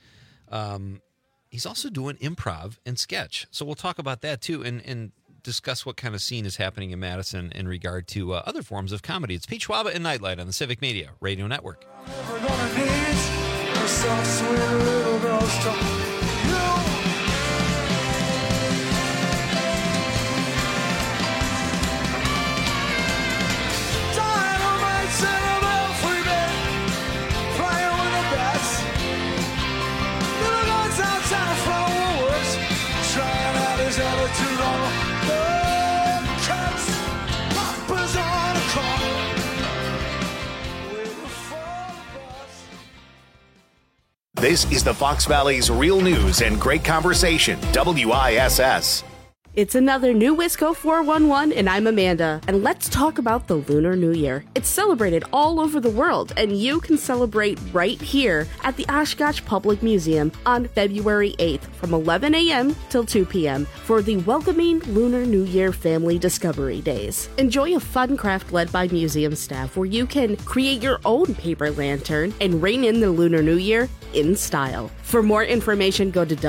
he's also doing improv and sketch. So we'll talk about that, too, and discuss what kind of scene is happening in Madison in regard to other forms of comedy. It's Pete Schwaba and Nightlight on the Civic Media Radio Network. This is the Fox Valley's Real News and Great Conversation, WISS. It's another new Wisco 411, and I'm Amanda. And let's talk about the Lunar New Year. It's celebrated all over the world, and you can celebrate right here at the Oshkosh Public Museum on February 8th from 11 a.m. till 2 p.m. for the Welcoming Lunar New Year Family Discovery Days. Enjoy a fun craft led by museum staff where you can create your own paper lantern and rein in the Lunar New Year in style. For more information, go to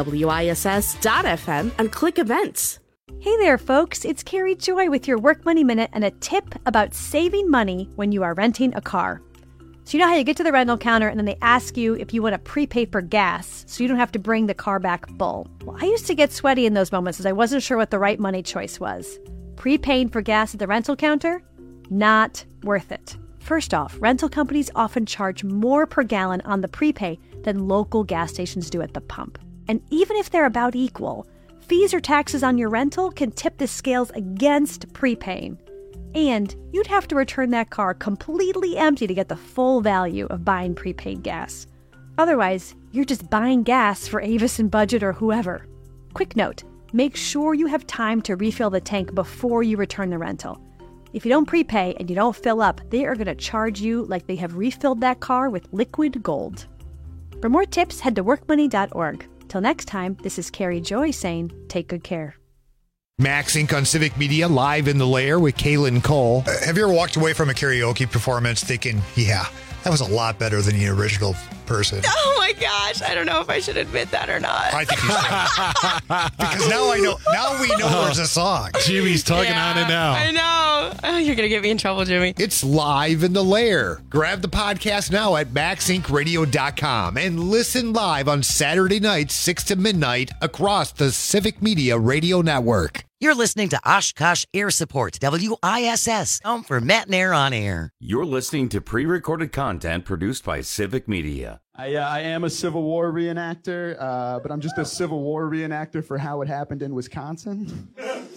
WISS.fm and click events. Hey there, folks. It's Carrie Joy with your Work Money Minute and a tip about saving money when you are renting a car. So you know how you get to the rental counter and then they ask you if you want to prepay for gas so you don't have to bring the car back full. Well, I used to get sweaty in those moments as I wasn't sure what the right money choice was. Prepaying for gas at the rental counter? Not worth it. First off, rental companies often charge more per gallon on the prepay than local gas stations do at the pump. And even if they're about equal, fees or taxes on your rental can tip the scales against prepaying. And you'd have to return that car completely empty to get the full value of buying prepaid gas. Otherwise, you're just buying gas for Avis and Budget or whoever. Quick note, make sure you have time to refill the tank before you return the rental. If you don't prepay and you don't fill up, they are going to charge you like they have refilled that car with liquid gold. For more tips, head to workmoney.org. Till next time, this is Carrie Joy saying, take good care. Max Inc. on Civic Media, live in the lair with Kaylin Cole. Have you ever walked away from a karaoke performance thinking, yeah, that was a lot better than the original person? Oh my gosh, I don't know if I should admit that or not. I think you should. Because now we know there's a song. Jimmy's tugging on it now. I know. Oh, you're going to get me in trouble, Jimmy. It's live in the lair. Grab the podcast now at maxincradio.com and listen live on Saturday nights, 6 to midnight, across the Civic Media Radio Network. You're listening to Oshkosh Air Support, WISS, home for Matt and Air on Air. You're listening to pre-recorded content produced by Civic Media. I am a Civil War reenactor, but I'm just a Civil War reenactor for how it happened in Wisconsin.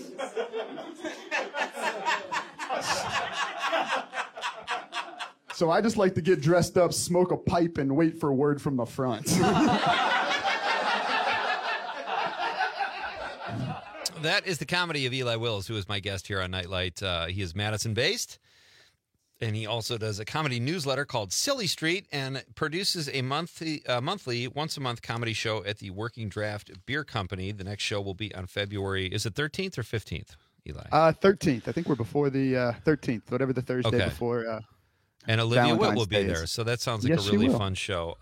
So I just like to get dressed up, smoke a pipe, and wait for word from the front. That is the comedy of Eli Wills, who is my guest here on Nightlight. He is Madison-based, and he also does a comedy newsletter called Silly Street and produces a monthly, once-a-month comedy show at the Working Draft Beer Company. The next show will be on February, is it 13th or 15th, Eli? 13th. I think we're before the 13th, whatever the Thursday before. And Olivia Valentine's Witt will be Day there, is. so that sounds like Yes, a she really will. fun show.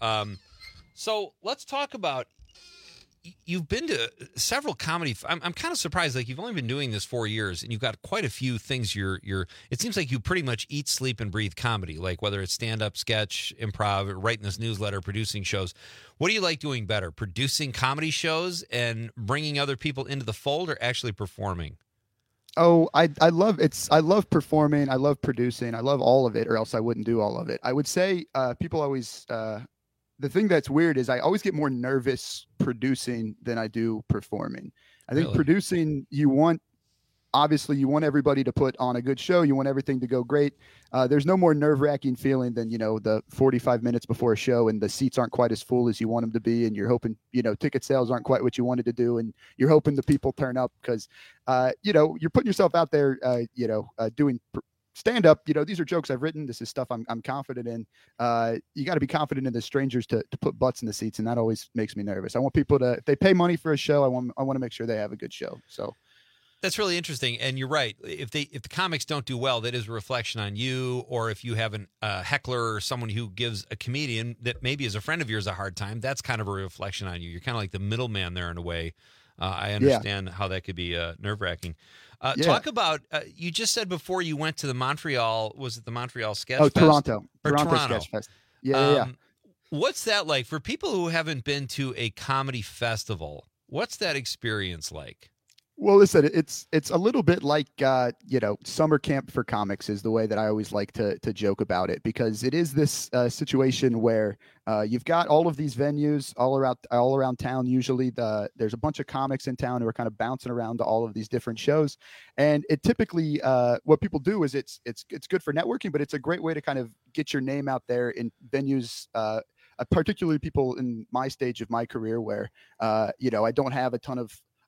So let's talk about, you've been to several comedy. I'm kind of surprised. Like, you've only been doing this 4 years, and you've got quite a few things. It seems like you pretty much eat, sleep, and breathe comedy. Like, whether it's stand-up, sketch, improv, writing this newsletter, producing shows. What do you like doing better? Producing comedy shows and bringing other people into the fold, or actually performing? Oh, I love performing. I love producing. I love all of it, or else I wouldn't do all of it. I would say people always. The thing that's weird is I always get more nervous producing than I do performing. I think producing, you want everybody to put on a good show. You want everything to go great. There's no more nerve-wracking feeling than, the 45 minutes before a show and the seats aren't quite as full as you want them to be. And you're hoping, ticket sales aren't quite what you wanted to do. And you're hoping the people turn up because, you're putting yourself out there, doing stand up. These are jokes I've written. This is stuff I'm confident in. You got to be confident in the strangers to put butts in the seats. And that always makes me nervous. I want people to, if they pay money for a show, I want to make sure they have a good show. So. That's really interesting, and you're right. If the comics don't do well, that is a reflection on you. Or if you have a heckler or someone who gives a comedian that maybe is a friend of yours a hard time, that's kind of a reflection on you. You're kind of like the middleman there in a way. I understand how that could be nerve-wracking. Talk about, you just said before you went to the Montreal, was it the Montreal Sketch Fest? Toronto. Or Toronto Sketch Fest. Yeah. What's that like for people who haven't been to a comedy festival? What's that experience like? Well, listen, it's a little bit like, summer camp for comics is the way that I always like to joke about it, because it is this situation where you've got all of these venues all around town. Usually there's a bunch of comics in town who are kind of bouncing around to all of these different shows. And it typically, what people do is it's good for networking, but it's a great way to kind of get your name out there in venues, particularly people in my stage of my career where, I don't have a ton of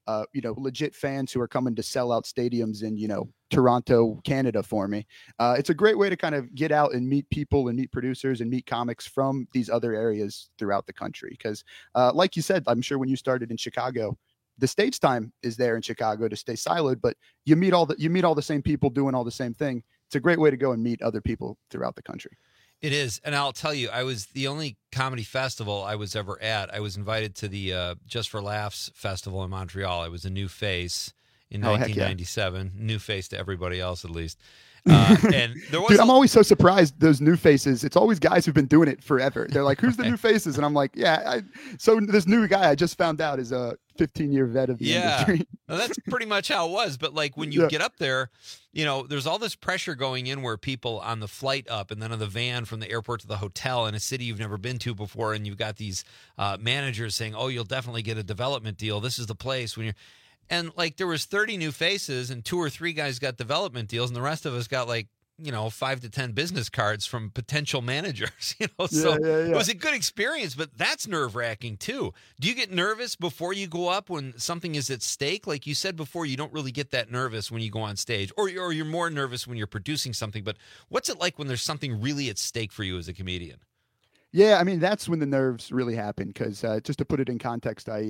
legit fans who are coming to sell out stadiums in, Toronto, Canada for me. It's a great way to kind of get out and meet people and meet producers and meet comics from these other areas throughout the country. Because like you said, I'm sure when you started in Chicago, the stage time is there in Chicago to stay siloed, but you meet all the same people doing all the same thing. It's a great way to go and meet other people throughout the country. It is. And I'll tell you, I was the only comedy festival I was ever at. I was invited to the Just for Laughs festival in Montreal. I was a new face in 1997. Yeah. New face to everybody else, at least. And there was I'm always so surprised, those new faces. It's always guys who've been doing it forever. They're like, who's the new faces? And I'm like, so this new guy I just found out is a 15-year vet of the industry. Well, that's pretty much how it was. But like when you get up there, there's all this pressure going in where people on the flight up and then on the van from the airport to the hotel in a city you've never been to before. And you've got these managers saying, oh, you'll definitely get a development deal. This is the place when you're. And like there was 30 new faces and 2 or 3 guys got development deals and the rest of us got 5 to 10 business cards from potential managers, So it was a good experience, but that's nerve-wracking too. Do you get nervous before you go up when something is at stake? Like you said before, you don't really get that nervous when you go on stage, or you're more nervous when you're producing something. But what's it like when there's something really at stake for you as a comedian? Yeah, I mean, that's when the nerves really happen because just to put it in context, I'm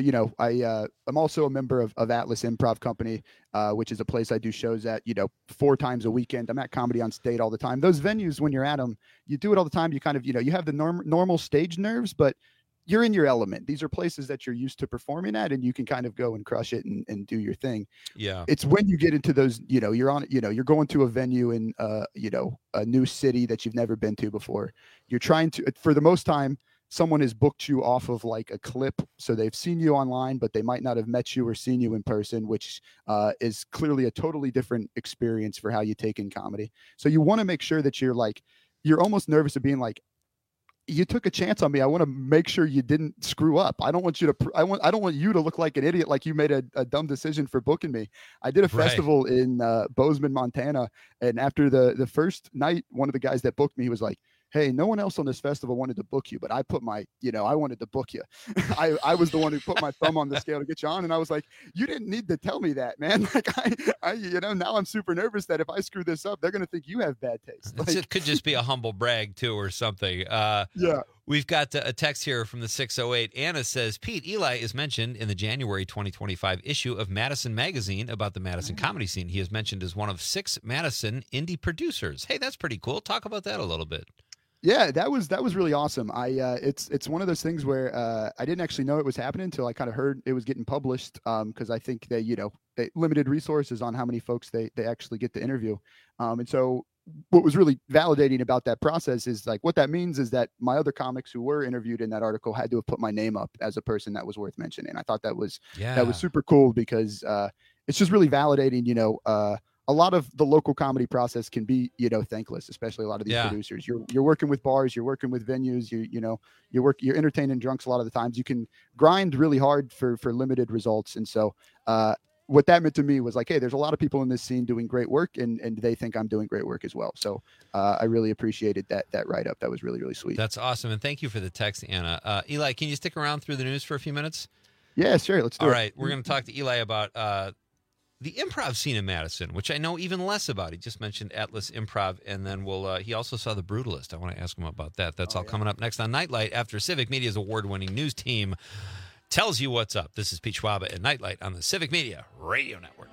also a member of Atlas Improv Company, which is a place I do shows at, 4 times a weekend. I'm at Comedy on State all the time. Those venues, when you're at them, you do it all the time. You kind of, you have the normal stage nerves, but you're in your element. These are places that you're used to performing at, and you can kind of go and crush it and do your thing. Yeah. It's when you get into those, you're on, you're going to a venue in, a new city that you've never been to before. You're trying to, for the most time, someone has booked you off of like a clip. So they've seen you online, but they might not have met you or seen you in person, which is clearly a totally different experience for how you take in comedy. So you want to make sure that you're almost nervous of being like, you took a chance on me. I want to make sure you didn't screw up. I don't want you to. I don't want you to look like an idiot, like you made a dumb decision for booking me. I did a festival in Bozeman, Montana, and after the first night, one of the guys that booked me, he was like, hey, no one else on this festival wanted to book you, but I put my, I wanted to book you. I was the one who put my thumb on the scale to get you on. And I was like, you didn't need to tell me that, man. Like I now I'm super nervous that if I screw this up, they're going to think you have bad taste. Like, it could just be a humble brag too, or something. Yeah. We've got a text here from the 608. Anna says, Pete, Eli is mentioned in the January 2025 issue of Madison Magazine about the Madison comedy scene. He is mentioned as one of 6 Madison indie producers. Hey, that's pretty cool. Talk about that a little bit. Yeah, that was really awesome. It's one of those things where I didn't actually know it was happening until I kind of heard it was getting published because I think they limited resources on how many folks they actually get to interview. And so what was really validating about that process is like what that means is that my other comics who were interviewed in that article had to have put my name up as a person that was worth mentioning. I thought that was super cool because it's just really validating, a lot of the local comedy process can be, thankless, especially a lot of these producers. You're working with bars, you're working with venues, you're entertaining drunks a lot of the times. You can grind really hard for limited results. And so what that meant to me was like, hey, there's a lot of people in this scene doing great work and they think I'm doing great work as well. So I really appreciated that write-up. That was really, really sweet. That's awesome. And thank you for the text, Anna. Eli, can you stick around through the news for a few minutes? Yeah, sure. Let's do it. All right. We're going to talk to Eli about the improv scene in Madison, which I know even less about. He just mentioned Atlas Improv, and then he also saw The Brutalist. I want to ask him about that. That's all coming up next on Nightlight after Civic Media's award-winning news team tells you what's up. This is Pete Schwaba at Nightlight on the Civic Media Radio Network.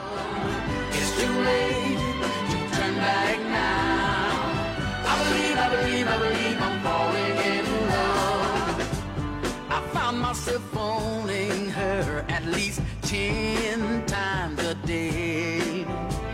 It's too late to turn back now. I believe I'm falling in love. I found myself phoning her at least 10 times a day.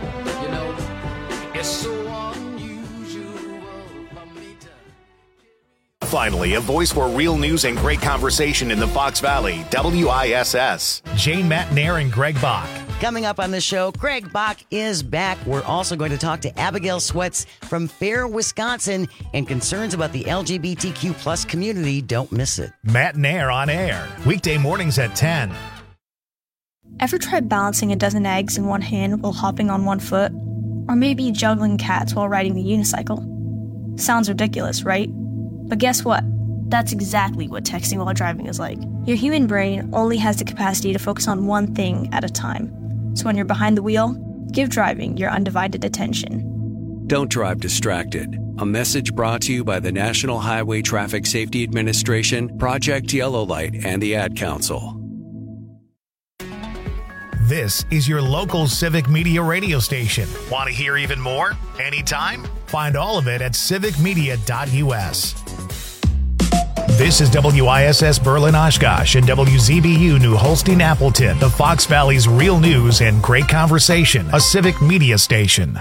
It's so unusual for me to... Finally, a voice for real news and great conversation in the Fox Valley, WISS. Jane Matnair and Greg Bach. Coming up on the show, Greg Bach is back. We're also going to talk to Abigail Sweats from Fair, Wisconsin, and concerns about the LGBTQ plus community. Don't miss it. Matnair on air, weekday mornings at 10. Ever tried balancing a dozen eggs in one hand while hopping on one foot? Or maybe juggling cats while riding the unicycle? Sounds ridiculous, right? But guess what? That's exactly what texting while driving is like. Your human brain only has the capacity to focus on one thing at a time. So when you're behind the wheel, give driving your undivided attention. Don't drive distracted. A message brought to you by the National Highway Traffic Safety Administration, Project Yellow Light, and the Ad Council. This is your local Civic Media radio station. Want to hear even more? Anytime? Find all of it at civicmedia.us. This is WISS Berlin Oshkosh and WZBU New Holstein Appleton, the Fox Valley's real news and great conversation, a Civic Media station.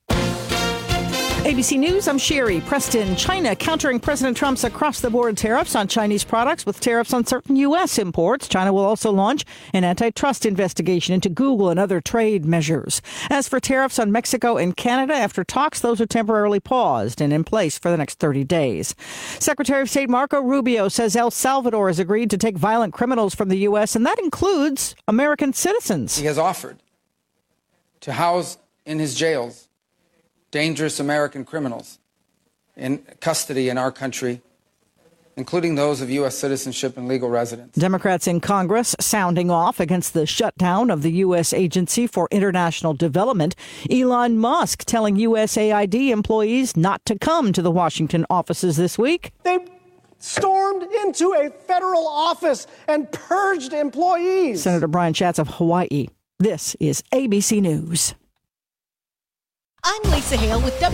ABC News, I'm Sherry. Preston, China countering President Trump's across-the-board tariffs on Chinese products with tariffs on certain U.S. imports. China will also launch an antitrust investigation into Google and other trade measures. As for tariffs on Mexico and Canada, after talks, those are temporarily paused and in place for the next 30 days. Secretary of State Marco Rubio says El Salvador has agreed to take violent criminals from the U.S., and that includes American citizens. He has offered to house in his jails dangerous American criminals in custody in our country, including those of U.S. citizenship and legal residence. Democrats in Congress sounding off against the shutdown of the U.S. Agency for International Development. Elon Musk telling USAID employees not to come to the Washington offices this week. They stormed into a federal office and purged employees. Senator Brian Schatz of Hawaii. This is ABC News. I'm Lisa Hale with